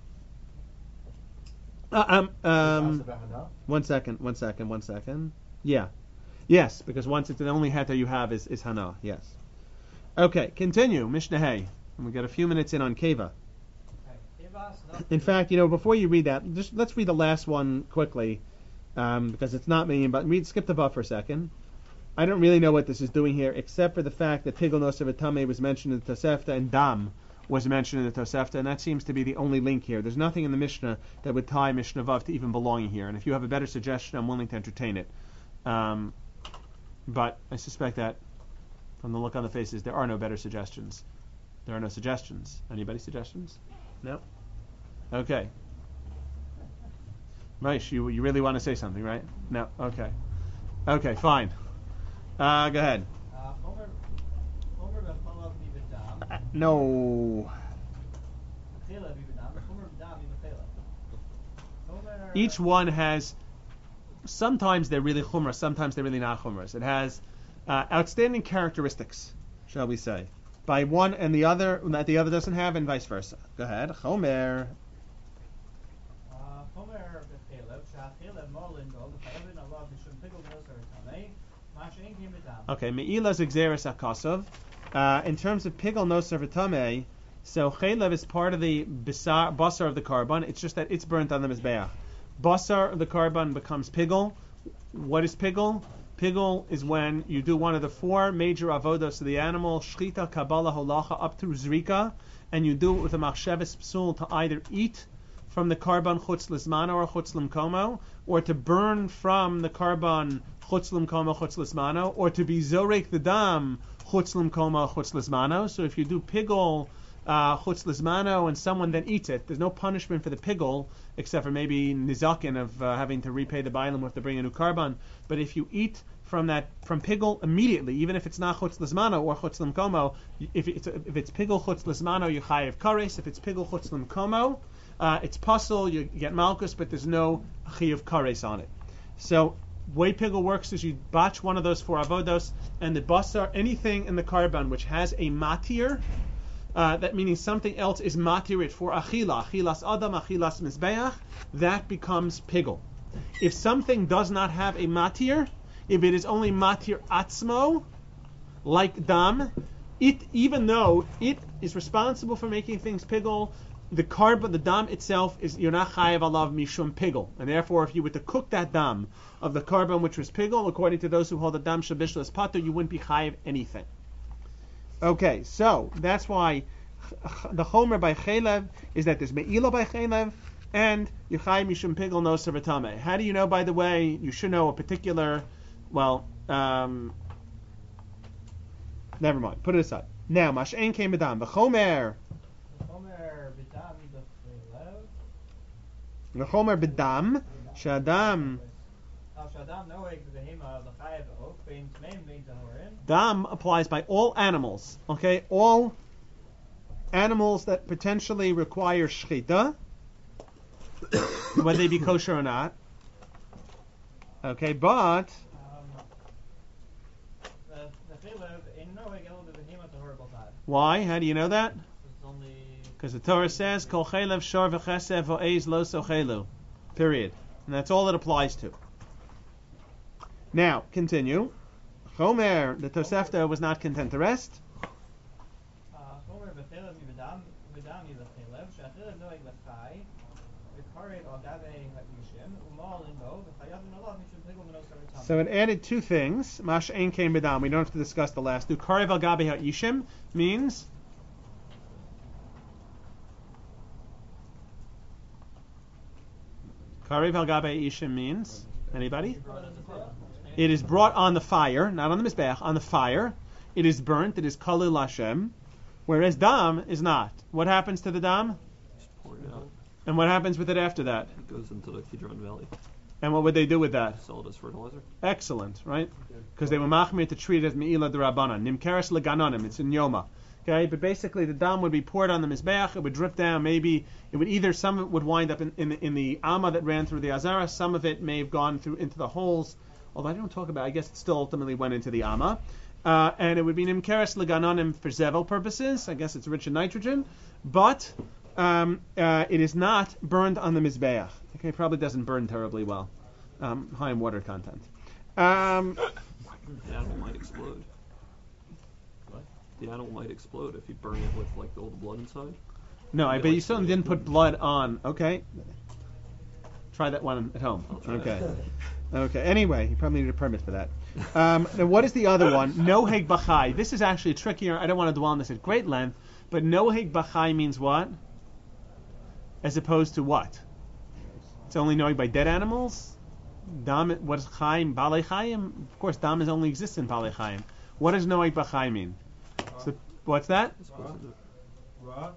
One second. Yeah. Yes, because once it's the only heta you have is hana. Yes. Okay, continue. Mishnah Hay. And we got a few minutes in on Keva. In fact, before you read that, just let's read the last one quickly, because it's not me. But skip the buff for a second. I don't really know what this is doing here, except for the fact that pigol noser v'tamei was mentioned in the Tosefta and dam was mentioned in the Tosefta, and that seems to be the only link here. There's nothing in the Mishnah that would tie Mishnah Vav to even belonging here. And if you have a better suggestion, I'm willing to entertain it. But I suspect that from the look on the faces, there are no better suggestions. There are no suggestions. Anybody suggestions? No? Okay. Maish, you really want to say something, right? No? Okay. Okay, fine. Go ahead. No. Each one has, sometimes they're really chumrah, sometimes they're really not chumrah. It has outstanding characteristics, shall we say, by one and the other that the other doesn't have, and vice versa. Go ahead. Chomer. Okay, me'ilas exeris akasov. In terms of pigol noser v'tamei, so chaylev is part of the basar of the carbon. It's just that it's burnt on the mizbeach. Basar of the carbon becomes pigol. What is pigol? Pigol is when you do one of the four major avodos of the animal, shchita, kabbalah, holacha, up through zrika, and you do it with a machsheves psul to either eat from the carbon chutz lismano or chutz limkomo, or to burn from the carbon chutz limkomo, chutz lismano, or to be zorek the dam chutz limkomo, chutz lismano. So if you do pigol chutz lismano and someone then eats it, there's no punishment for the pigol except for maybe nizakin of having to repay the bailam if to bring a new carbon. But if you eat from pigol immediately, even if it's not chutz lismano or chutz limkomo, if it's pigol chutz lismano, you chayev kares. If it's pigol chutz limkomo, it's puzzle, you get malchus, but there's no chayev kares on it. So the way pigol works is you batch one of those four avodos, and the basar, anything in the carbon which has a matir, that meaning something else is matirit for achila, achilas adam, achilas mizbeach, that becomes pigol. If something does not have a matir, if it is only matir atzmo, like dam, even though it is responsible for making things pigol, the carbon, the dam itself is you're not chayev alav mishum pigol, and therefore if you were to cook that dam of the carbon which was pigol, according to those who hold the dam shabishla as pater, you wouldn't be chayev anything. Okay, so that's why the chomer by chaylev is that there's me'ila by chaylev and yuchai mishum pigol noser v'tamei. How do you know? By the way, you should know a particular. Well, never mind. Put it aside. Now, mash'en came b'dam. The chomer. The chomer b'dam. Shadam. Dam applies by all animals. Okay, all animals that potentially require shchita, whether they be kosher or not. Okay, but why? How do you know that? Because the Torah says, "Kol chaylev shor v'chesev v'oez lo sochelu." Period, and that's all it applies to. Now, continue. Chomer, the Tosefta was not content to rest. So it added two things. Mash ein came bedam. We don't have to discuss the last two. Karev al gabe ha'ishim means Karev al gabe ha'ishim means anybody? It is brought on the fire, not on the mizbeach, on the fire. It is burnt. It is kalil Hashem, whereas dam is not. What happens to the dam? Just pour it out. And what happens with it after that? It goes into the Kidron Valley. And what would they do with that? Sell it as fertilizer. Excellent, right? Because they were machmir to treat it as me'ilah d'Rabbanan. Nimkeres leganonim. It's in Yoma. Okay, but basically the dam would be poured on the mizbeach. It would drip down. Maybe it would either some of it would wind up in the amma that ran through the azara. Some of it may have gone through into the holes. Although I don't talk about. I guess it still ultimately went into the amma. And it would be nimkeres leganonim for zevel purposes. I guess it's rich in nitrogen, but it is not burned on the mizbeach. Okay, probably doesn't burn terribly well. High in water content. The animal might explode. What? The animal might explode if you burn it with like all the blood inside. No, I bet you certainly didn't put blood on. Okay, try that one at home. Okay. Okay. Anyway, you probably need a permit for that. Now, what is the other one? Noheg bachai. This is actually trickier. I don't want to dwell on this at great length, but noheg bachai means what? As opposed to what? It's only knowing by dead animals? Dam, what is chaim? Balei chaim? Of course, dam is only exists in balei chaim. What does noeg b'chai mean? So, what's that? Raw.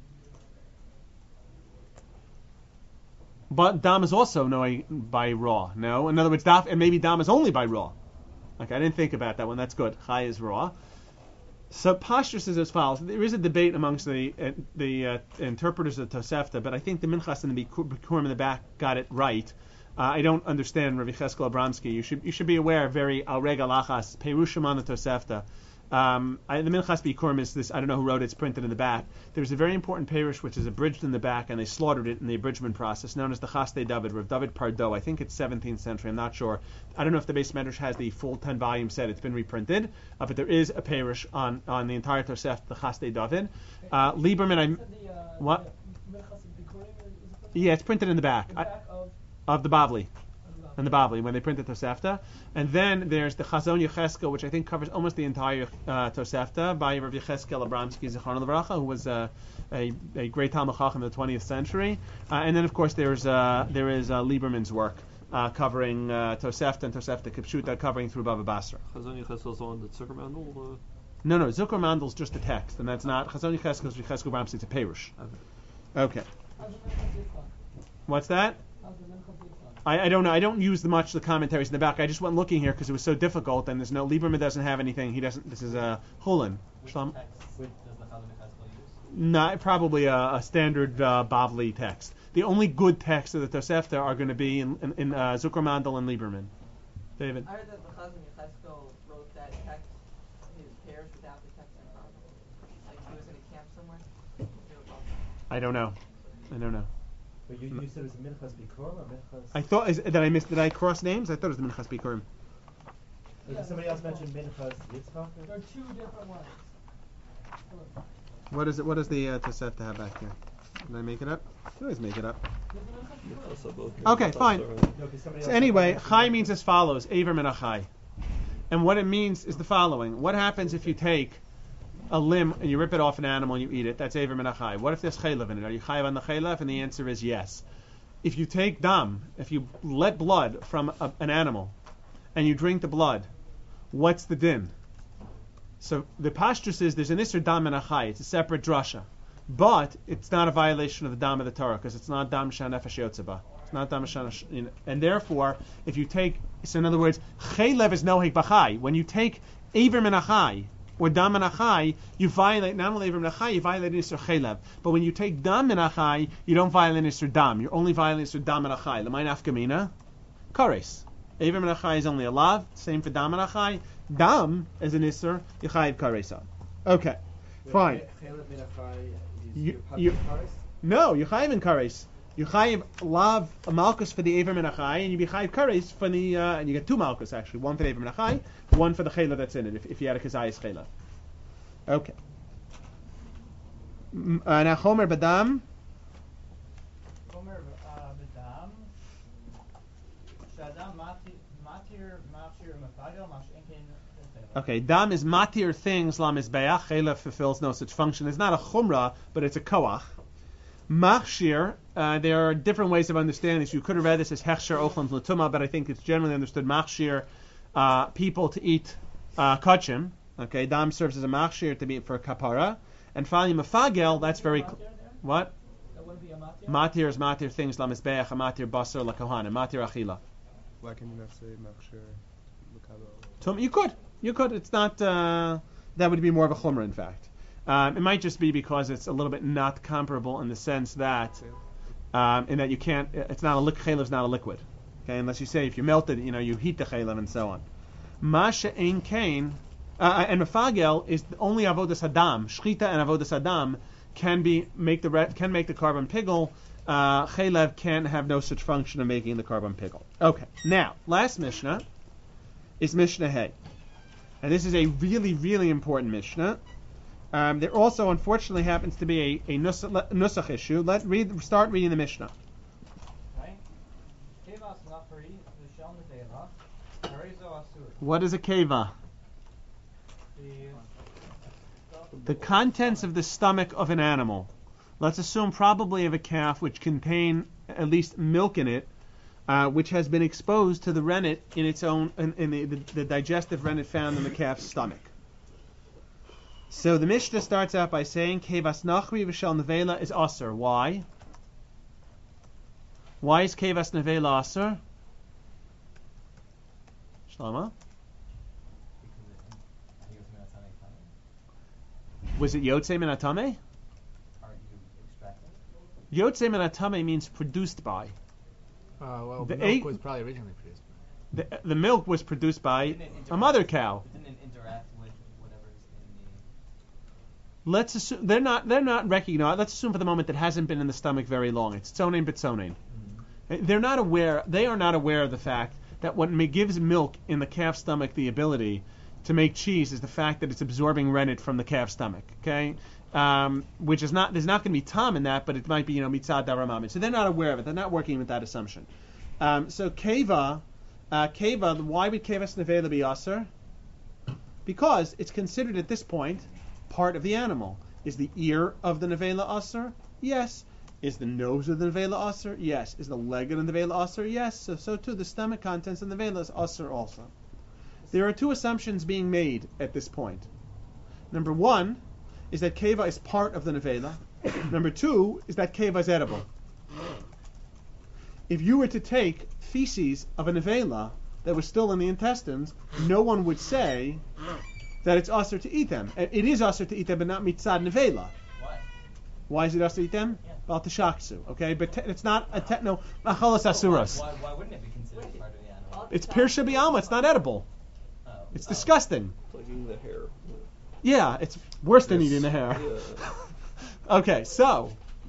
But dam is also noeg by raw. No? In other words, and maybe dam is only by raw. Okay, I didn't think about that one. That's good. Chai is raw. So Pashtus is as follows. There is a debate amongst the interpreters of Tosefta, but I think the Minchas and the Bikurim in the back got it right. I don't understand Rabbi Cheskel Abramsky. You should be aware very al rega lachas perushim on the Tosefta. The Minchas Bikurim is this. I don't know who wrote it. It's printed in the back. There's a very important perush which is abridged in the back, and they slaughtered it in the abridgment process, known as the Chastei David, Rav David Pardo. I think it's 17th century. I'm not sure. I don't know if the Beis Medrash has the full 10-volume set. It's been reprinted, but there is a perush on the entire Tosefta, the Chastei David. Lieberman, what? Yeah, it's printed in the back. Of the Bavli. And the Bavli, when they printed Tosefta. And then there's the Chazon Yecheskel, which I think covers almost the entire Tosefta, by Rav Yecheskel Abramsky Zichron Levracha, who was a great Talmud Chacham in the 20th century. And then, of course, there is Lieberman's work covering Tosefta and Tosefta Kipshuta, covering through Bava Basra. Chazon Yecheskel's on the Zucker Mandel? No, Zucker Mandel's just a text, and that's not Chazon Yecheskel's Yecheskel Abramsky. It's a perush. Okay. What's that? I don't know. I don't use much the commentaries in the back. I just went looking here because it was so difficult, and there's no Lieberman doesn't have anything. He doesn't. This is a Hulin. Not probably a standard Bavli text. The only good texts of the Tosefta are going to be in Zucker Mandel and Lieberman. David. I heard that the Chazon Yecheskel wrote that text in his parish without the text in front. Like he was in a camp somewhere. I don't know. But you said it was Minchas Bikurim or Minchas? I thought did I cross names? I thought it was the Minchas Bikurim. Did somebody else mention Minchas Yitzchak? There are two different ones. What is it? What does the Tosefta have back here? Did I make it up? I always make it up. Okay, fine. So anyway, Chai means as follows: Aver min Achai. And what it means is the following: what happens if you take a limb and you rip it off an animal and you eat it? That's Aver min Achai. What if there's chaylev in it? Are you chayav on the chaylev? And the answer is yes. If you take dam, if you let blood from an animal and you drink the blood, what's the din? So the Pashtus is there's an Isser dam and Achai. It's a separate drasha. But it's not a violation of the dam of the Torah because it's not dam shan nefesh yotzeba. It's not dam shan, and therefore, if you take, so in other words, chaylev is noheg b'chai. When you take aver min achai or dam min achai, you violate not only aver min achai, you violate Isser chaylev. But when you take dam min achai, you don't violate Isser dam. You're only violating Isser dam min achai. L'may nafkamina, kares. Aver min achai is only a lav. Same for dam min achai. Dam is an Isser yichayiv karesa. Okay, fine. No, you chayiv in kares. You chayiv lav a malchus for the aver min achai, and you be chayiv kares for the and you get two malchus actually, one for the aver min achai, one for the chayla that's in it. If you had a kazayis chayla. Okay. Now Chomer badam. Chomer Machshir, Mefagel, Mashenkin. Okay, dam is matir things, la mizbeach, chaylev fulfills no such function. It's not a chumrah, but it's a koach. Machshir, there are different ways of understanding this. You could have read this as hechsher ochlam l'tumah, but I think it's generally understood machshir, people to eat kachim. Okay, dam serves as a machshir to be for kapara. And finally, mefagel, that's very... What? That wouldn't be a matir? Matir is matir things, la mizbeach, a matir basar, la kohana, matir achila. Why can you not say machshir l'kabel? You could. It's not... that would be more of a chumrah, in fact. It might just be because it's a little bit not comparable in the sense that... in that you can't... It's not a chaylev is not a liquid. Okay, unless you say if you melt it, you heat the chaylev and so on. Masha ein kain... and mefagel is only avodas hadam. Shchita and avodas hadam can make the carbon pigul. Chaylev can have no such function of making the carbon pigul. Okay, now last mishnah is Mishnah Hay, and this is a really, really important mishnah. There also, unfortunately, happens to be a nusach issue. Let's start reading the mishnah. What is a keva? The contents of the stomach of an animal. Let's assume probably of a calf which contain at least milk in it, which has been exposed to the rennet in its own, in the digestive rennet found in the calf's stomach. So the Mishnah starts out by saying, Kevas nachri v'shel nevela is aser. Why? Why is Kevas nevela aser? Shlama? Was it Yotze min hatame? Yotze min hatame means produced by. The milk was probably originally produced by. The milk was produced by a mother cow. It didn't interact with whatever's in the... Let's assume they're not recognized. Let's assume for the moment that hasn't been in the stomach very long. It's tzonein b'tzonein. They are not aware of the fact that what gives milk in the calf's stomach the ability to make cheese is the fact that it's absorbing rennet from the calf's stomach. Okay, which is not, there's not going to be tam in that, but it might be mitzad daramamid. So they're not aware of it. They're not working with that assumption. So keva, why would kevas nevela be aser? Because it's considered at this point part of the animal. Is the ear of the nevela aser? Yes. Is the nose of the nevela aser? Yes. Is the leg of the nevela aser? Yes. So too the stomach contents of the nevela is aser also. There are two assumptions being made at this point. Number one is that keva is part of the nevela. Number two is that keva is edible. If you were to take feces of a nevela that was still in the intestines, no one would say that it's aser to eat them. It is aser to eat them, but not mitzad nevela. Why? Why is it aser to eat them? Well, teshaksu, okay? But it's not a techno machalas asuras. Why wouldn't it be considered part of the animal? It's pirsha b'alma. It's not edible. It's disgusting. It's like eating the hair. Yeah, it's worse than eating the hair. Yeah. Okay, so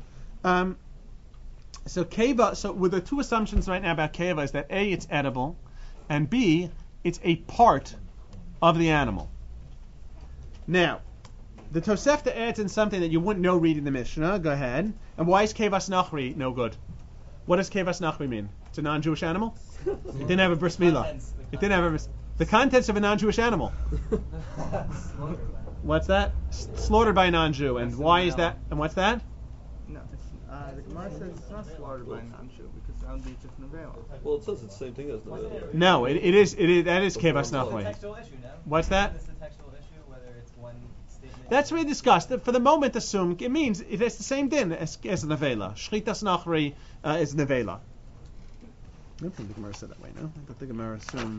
keva. So with the two assumptions right now about keva is that A, it's edible, and B, it's a part of the animal. Now, the Tosefta adds in something that you wouldn't know reading the Mishnah. Go ahead. And why is kevas nachri no good? What does kevas nachri mean? It's a non-Jewish animal. It didn't have a bris milah. It didn't have a bris. The contents of a non-Jewish animal. What's that? Slaughtered by a non-Jew. And why is that? And what's that? No, the Gemara says it's not slaughtered by a non-Jew because that would be just nevela. Well, it says it's the same thing as nevela. No, it is. That is kevas It's a nachri. textual issue now. What's that? It's a textual issue, whether it's one statement... That's what we discussed. For the moment, assume it means it's the same din as nevela. Shchitas nachri is nevela. I don't think the Gemara said that way, no? I thought the Gemara assumed...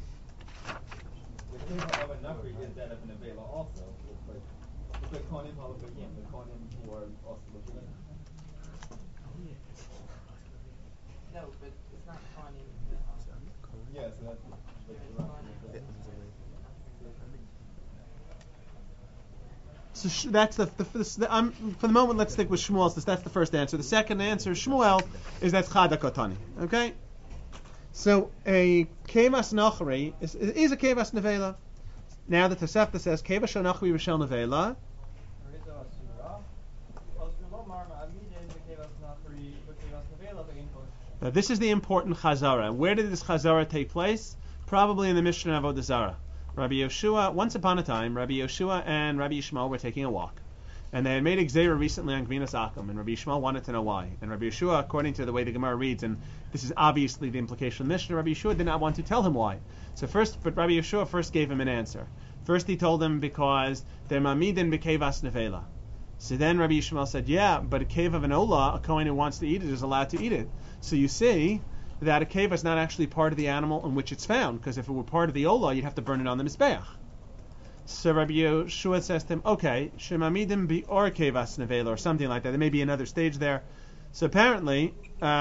The thing of a nachri is that of an nevela also. It's like konim halachayim, the konim who are also looking at. No, but it's not konim. Yeah, so that's like the So that's for the moment. Let's stick with Shmuel's. That's the first answer. The second answer, Shmuel, is that's chada kotani. Okay. So a kevas nachri is a kevas nevela. Now the Tosefta says kevas nachri v'shel nevela. Now this is the important chazara. Where did this chazara take place? probably in the Mishnah of Avodah Zarah. Rabbi Yoshua, once upon a time, Rabbi Yoshua and Rabbi Yishmael were taking a walk. And they had made a gzeira recently on Gvinas Akum, and Rabbi Yishmael wanted to know why. And Rabbi Yeshua, according to the way the Gemara reads, and this is obviously the implication of the Mishnah, Rabbi Yeshua did not want to tell him why. But Rabbi Yeshua first gave him an answer. First he told him because they're mamidin bekevas nevela. So then Rabbi Yishmael said, yeah, but a cave of an olah, a kohen who wants to eat it is allowed to eat it. So you see that a cave is not actually part of the animal in which it's found, because if it were part of the olah, you'd have to burn it on the mizbeach. So Rabbi Yeshua says to him, okay, shemamidim bi or kevas nevela, or something like that. There may be another stage there. So apparently,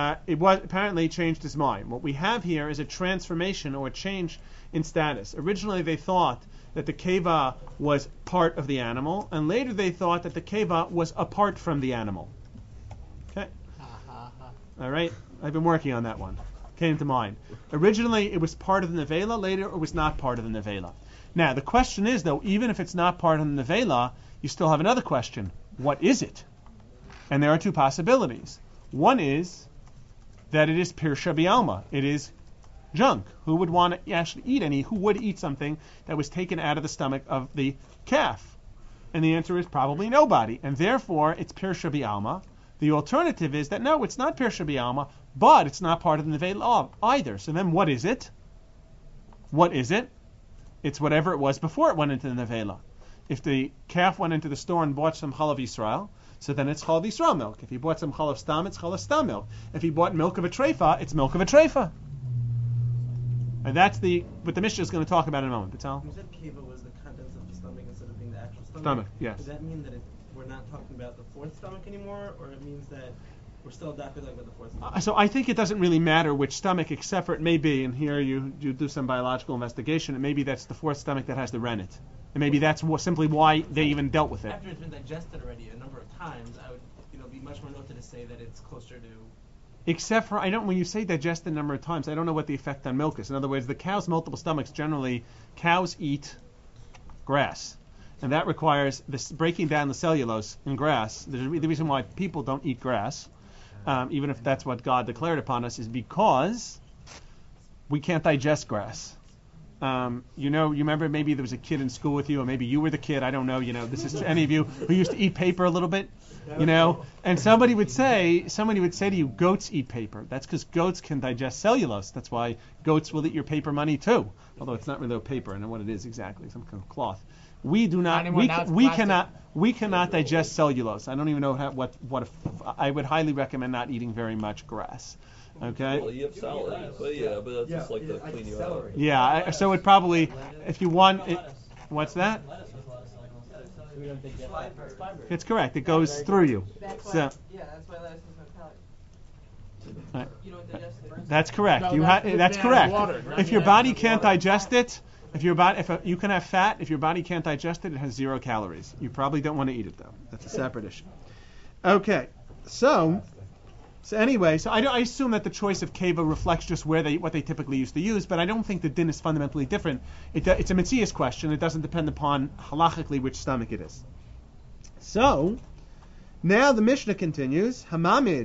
he changed his mind. What we have here is a transformation or a change in status. Originally, they thought that the keva was part of the animal, and later they thought that the keva was apart from the animal. Okay? All right? I've been working on that one. Came to mind. Originally, it was part of the nevela. Later, it was not part of the nevela. Now, the question is, though, even if it's not part of the nevela, you still have another question. What is it? And there are two possibilities. One is that it is pirsha bialma. It is junk. Who would want to actually eat any? Who would eat something that was taken out of the stomach of the calf? And the answer is probably nobody. And therefore, it's pirsha bialma. The alternative is that no, it's not pirsha bialma, but it's not part of the nevela either. So then what is it? What is it? It's whatever it was before it went into the nevela. If the calf went into the store and bought some chalav Yisrael, so then it's chalav Yisrael milk. If he bought some chalav stam, it's chalav stam milk. If he bought milk of a treifa, it's milk of a treifa. And that's what the Mishnah is going to talk about in a moment. Patel? You said keva was the contents of the stomach instead of being the actual stomach. Stomach, yes. Does that mean that we're not talking about the fourth stomach anymore, or it means that we're still adapting like with the fourth stomach? So I think it doesn't really matter which stomach, except for it may be, and here you do some biological investigation, and maybe that's the fourth stomach that has the rennet. And maybe that's simply why they even dealt with it. After it's been digested already a number of times, I would be much more noted to say that it's closer to... Except for, when you say digest a number of times, I don't know what the effect on milk is. In other words, the cow's multiple stomachs, generally, cows eat grass. And that requires this breaking down the cellulose in grass. The reason why people don't eat grass, even if that's what God declared upon us, is because we can't digest grass. You remember maybe there was a kid in school with you, or maybe you were the kid, I don't know, this is to any of you who used to eat paper a little bit, and somebody would say to you, goats eat paper. That's because goats can digest cellulose. That's why goats will eat your paper money too, although it's not really paper. I don't know what it is exactly, some kind of cloth. We do not, we cannot digest cellulose. I don't even know I would highly recommend not eating very much grass. Okay. Well, you have salad, but that's just like to clean you out. Yeah, so it probably, if you want, what's that? It's correct. It goes through you. That's why lettuce is no calories. You don't digest it. That's correct. No, that's correct. Water, if your body can't digest it, you can have fat. If your body can't digest it, it has 0 calories. You probably don't want to eat it though. That's a separate issue. Okay, so anyway, I assume that the choice of keva reflects just what they typically used to use, but I don't think the din is fundamentally different. It's a Metzias question. It doesn't depend upon halachically which stomach it is. So now the Mishnah continues. Hamamid.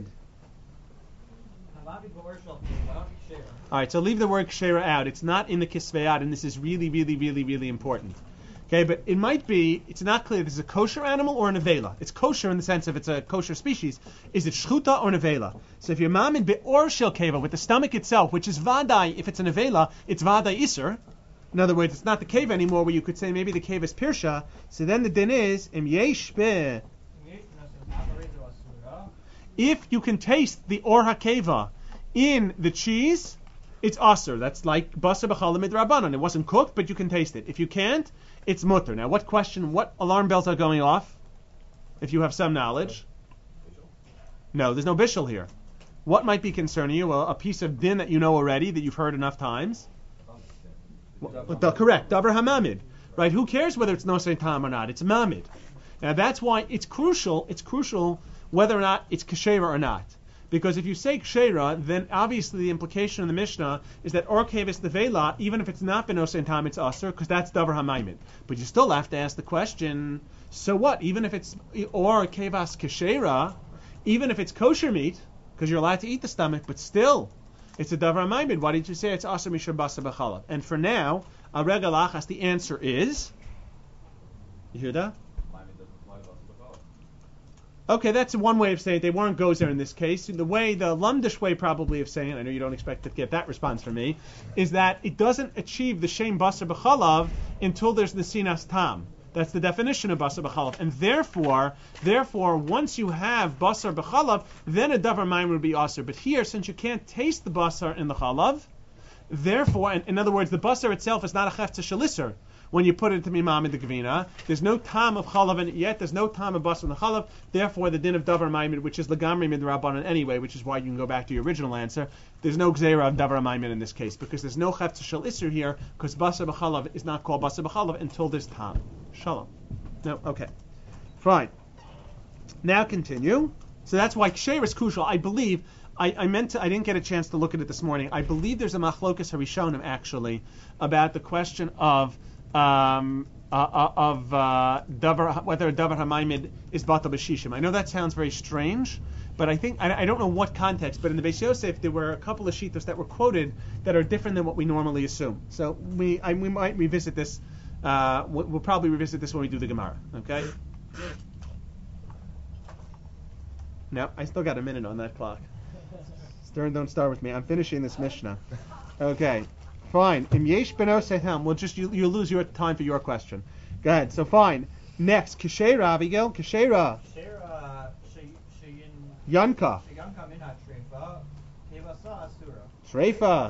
All right, so leave the word kshera out. It's not in the kisveyat, and this is really, really, really, really important. Okay, but it might be, it's not clear if this is a kosher animal or a nevela. It's kosher in the sense of it's a kosher species. Is it shchuta or nevela? So if you're mamin be'or shel keva, with the stomach itself, which is vadai, if it's a nevela, it's vadai iser. In other words, it's not the keva anymore, where you could say maybe the keva is pirsha. So then the din is, im yesh be. If you can taste the or hakeva in the cheese, it's aser. That's like basar b'chala midrabanan. It wasn't cooked, but you can taste it. If you can't, it's mutter. Now, what alarm bells are going off? If you have some knowledge. No, there's no bishul here. What might be concerning you? A piece of din that you know already, that you've heard enough times. Correct. Davar hamamid. Right? Who cares whether it's nosei tam or not? It's mamid. Now, that's why it's crucial whether or not it's kashera or not. Because if you say kshera, then obviously the implication in the Mishnah is that or kevis nevela, even if it's not benos and tam, it's aser, because that's davar hamaymin. But you still have to ask the question: so what? Even if it's or kevas kshera, even if it's kosher meat, because you're allowed to eat the stomach, but still, it's a davar ma'amid. Why did you say it's aser mishum basar b'chalav? And for now, al regel achas, the answer is Yehuda. Okay, that's one way of saying it. They weren't gozer in this case. The way, the Lumdish way probably of saying it, I know you don't expect to get that response from me, is that it doesn't achieve the shem basar b'chalav until there's the sinas tam. That's the definition of basar b'chalav. And therefore, once you have basar b'chalav, then a davar ma'amid would be aser. But here, since you can't taste the basar in the chalav, therefore, in other words, the basar itself is not a chefza shalisser. When you put it to mimam in the gevina, there's no tam of chalav in it yet. There's no tam of basar in the chalav. Therefore, the din of davar ma'amid, which is legamri midrabanan anyway, which is why you can go back to your original answer. There's no gzeira of davar ma'amid in this case because there's no chefza shel isser here because basar b'chalav is not called basar b'chalav until there's tam. Shalom. No, okay, fine. Now continue. So that's why ksher is crucial. I believe. I didn't get a chance to look at it this morning. I believe there's a machlokas harishonim actually about the question of davar, whether a davar ha'ma'amid is batal b'shishim. I know that sounds very strange, but I think I don't know what context. But in the Beis Yosef, there were a couple of shittos that were quoted that are different than what we normally assume. So we might revisit this. We'll probably revisit this when we do the Gemara. Okay. No, I still got a minute on that clock. Stern, don't start with me. I'm finishing this Mishnah. Okay, fine. Im yesh beno sehem. We'll just you lose your time for your question. Go ahead. So fine. Next, Kishera, Abigail. Kishera. Yanka. Shreifa.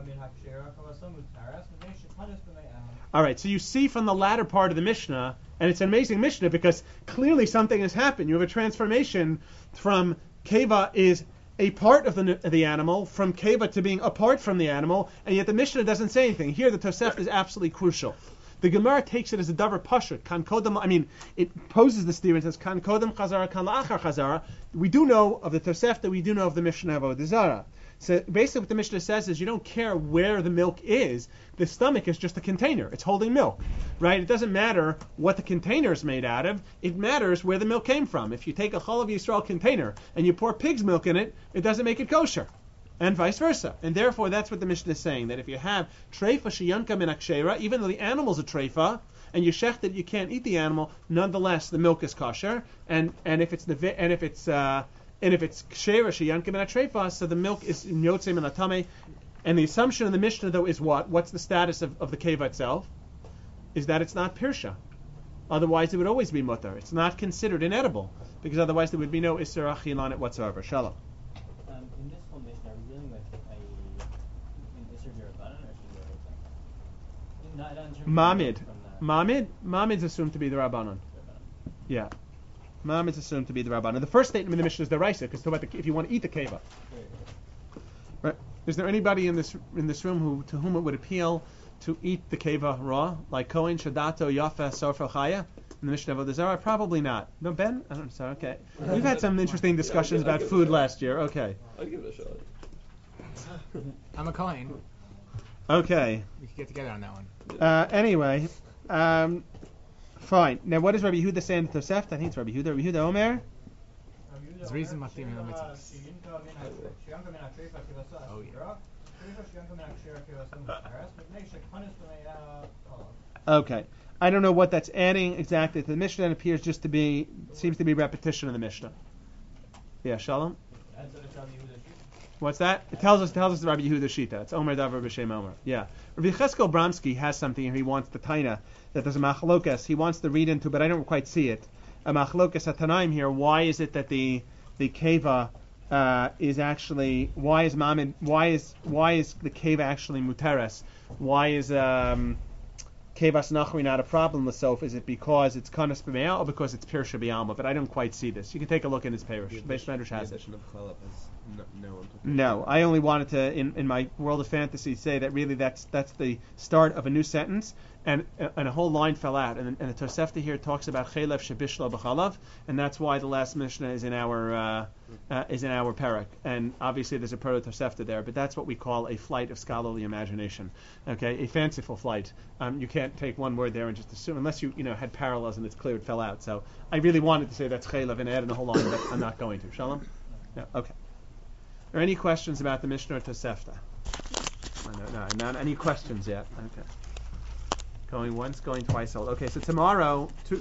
All right. So you see from the latter part of the Mishnah, and it's an amazing Mishnah because clearly something has happened. You have a transformation from keva is a part of the animal, from keva to being apart from the animal, and yet the Mishnah doesn't say anything. Here the Tosefta is absolutely crucial. The Gemara takes it as a davar pashut. Kan kodem, it poses this theory and says kan kodem chazara, kan la'achar chazara. We do know of the Tosefta, we do know of the Mishnah of Avodah Zarah. So basically what the Mishnah says is you don't care where the milk is. The stomach is just a container. It's holding milk, right? It doesn't matter what the container is made out of. It matters where the milk came from. If you take a Chalav Yisrael container and you pour pig's milk in it, it doesn't make it kosher, and vice versa. And therefore that's what the Mishnah is saying, that if you have treifa sheyanka min akshera, even though the animal's a treifa, and you shech that you can't eat the animal, nonetheless the milk is kosher. And if it's kshera sheyanka min atreifa, so the milk is yotzei min atame. And the assumption in the Mishnah though is what? What's the status of the keva itself? Is that it's not pirsha. Otherwise it would always be mutter. It's not considered inedible because otherwise there would be no isser achil on it whatsoever. Shalom. In this whole Mishnah, are we dealing with an isser d'Rabbanan or isser d'Rabbanan? Mamid is assumed to be the Rabbanon. Yeah. Mamid is assumed to be the Rabbanon. The first statement in the Mishnah is the Raisa, because if you want to eat the keva. Right. Is there anybody in this room to whom it would appeal to eat the keva raw, like Kohen Shadato Yafa Sorfel Chaya in the Mishnah of Avodah Zarah? Probably not. No, Ben? I don't know. So, okay. We've had some interesting discussions about food last year. Okay. I'd give it a shot. I'm a Kohen. Okay. We can get together on that one. Anyway, fine. Now, what does Rabbi Yehuda say in the Tosefta? I think it's Rabbi Yehuda. Rabbi Yehuda Omer? There's a reason Matim in the mitzvahs. Oh, yeah. Okay. I don't know what that's adding exactly to the Mishnah. It appears just to be, seems to be repetition of the Mishnah. Yeah, Shalom? What's that? It tells us the Rabbi Yehuda Shita. It's Omer Davar B'Shem Omer. Yeah. Rabbi Cheskel Bramsky has something here. He wants the Taina, that there's a machlokas. He wants to read into, but I don't quite see it. A machlokas at Tanaim here. Why is it that the keva is actually, why is the keva actually muteres? Why is kevas nachri not a problem with sof? Is it because it's kanas b'me'al or because it's pirsha b'yalma? But I don't quite see this. You can take a look in his parish. The Beis Medrash has it. No, I only wanted to, in my world of fantasy, say that really that's the start of a new sentence, and a whole line fell out, and the Tosefta here talks about chelev shebishla b'chalav, and that's why the last Mishnah is in our parak, and obviously there's a proto Tosefta there, but that's what we call a flight of scholarly imagination, okay, a fanciful flight. You can't take one word there and just assume, unless you had parallels and it's clear it fell out. So I really wanted to say that's chelev and add in the whole line, but I'm not going to. Shalom? No, okay. Are any questions about the Mishnah or Tosefta? No, not any questions yet. Okay. Going once, going twice. Okay, so tomorrow,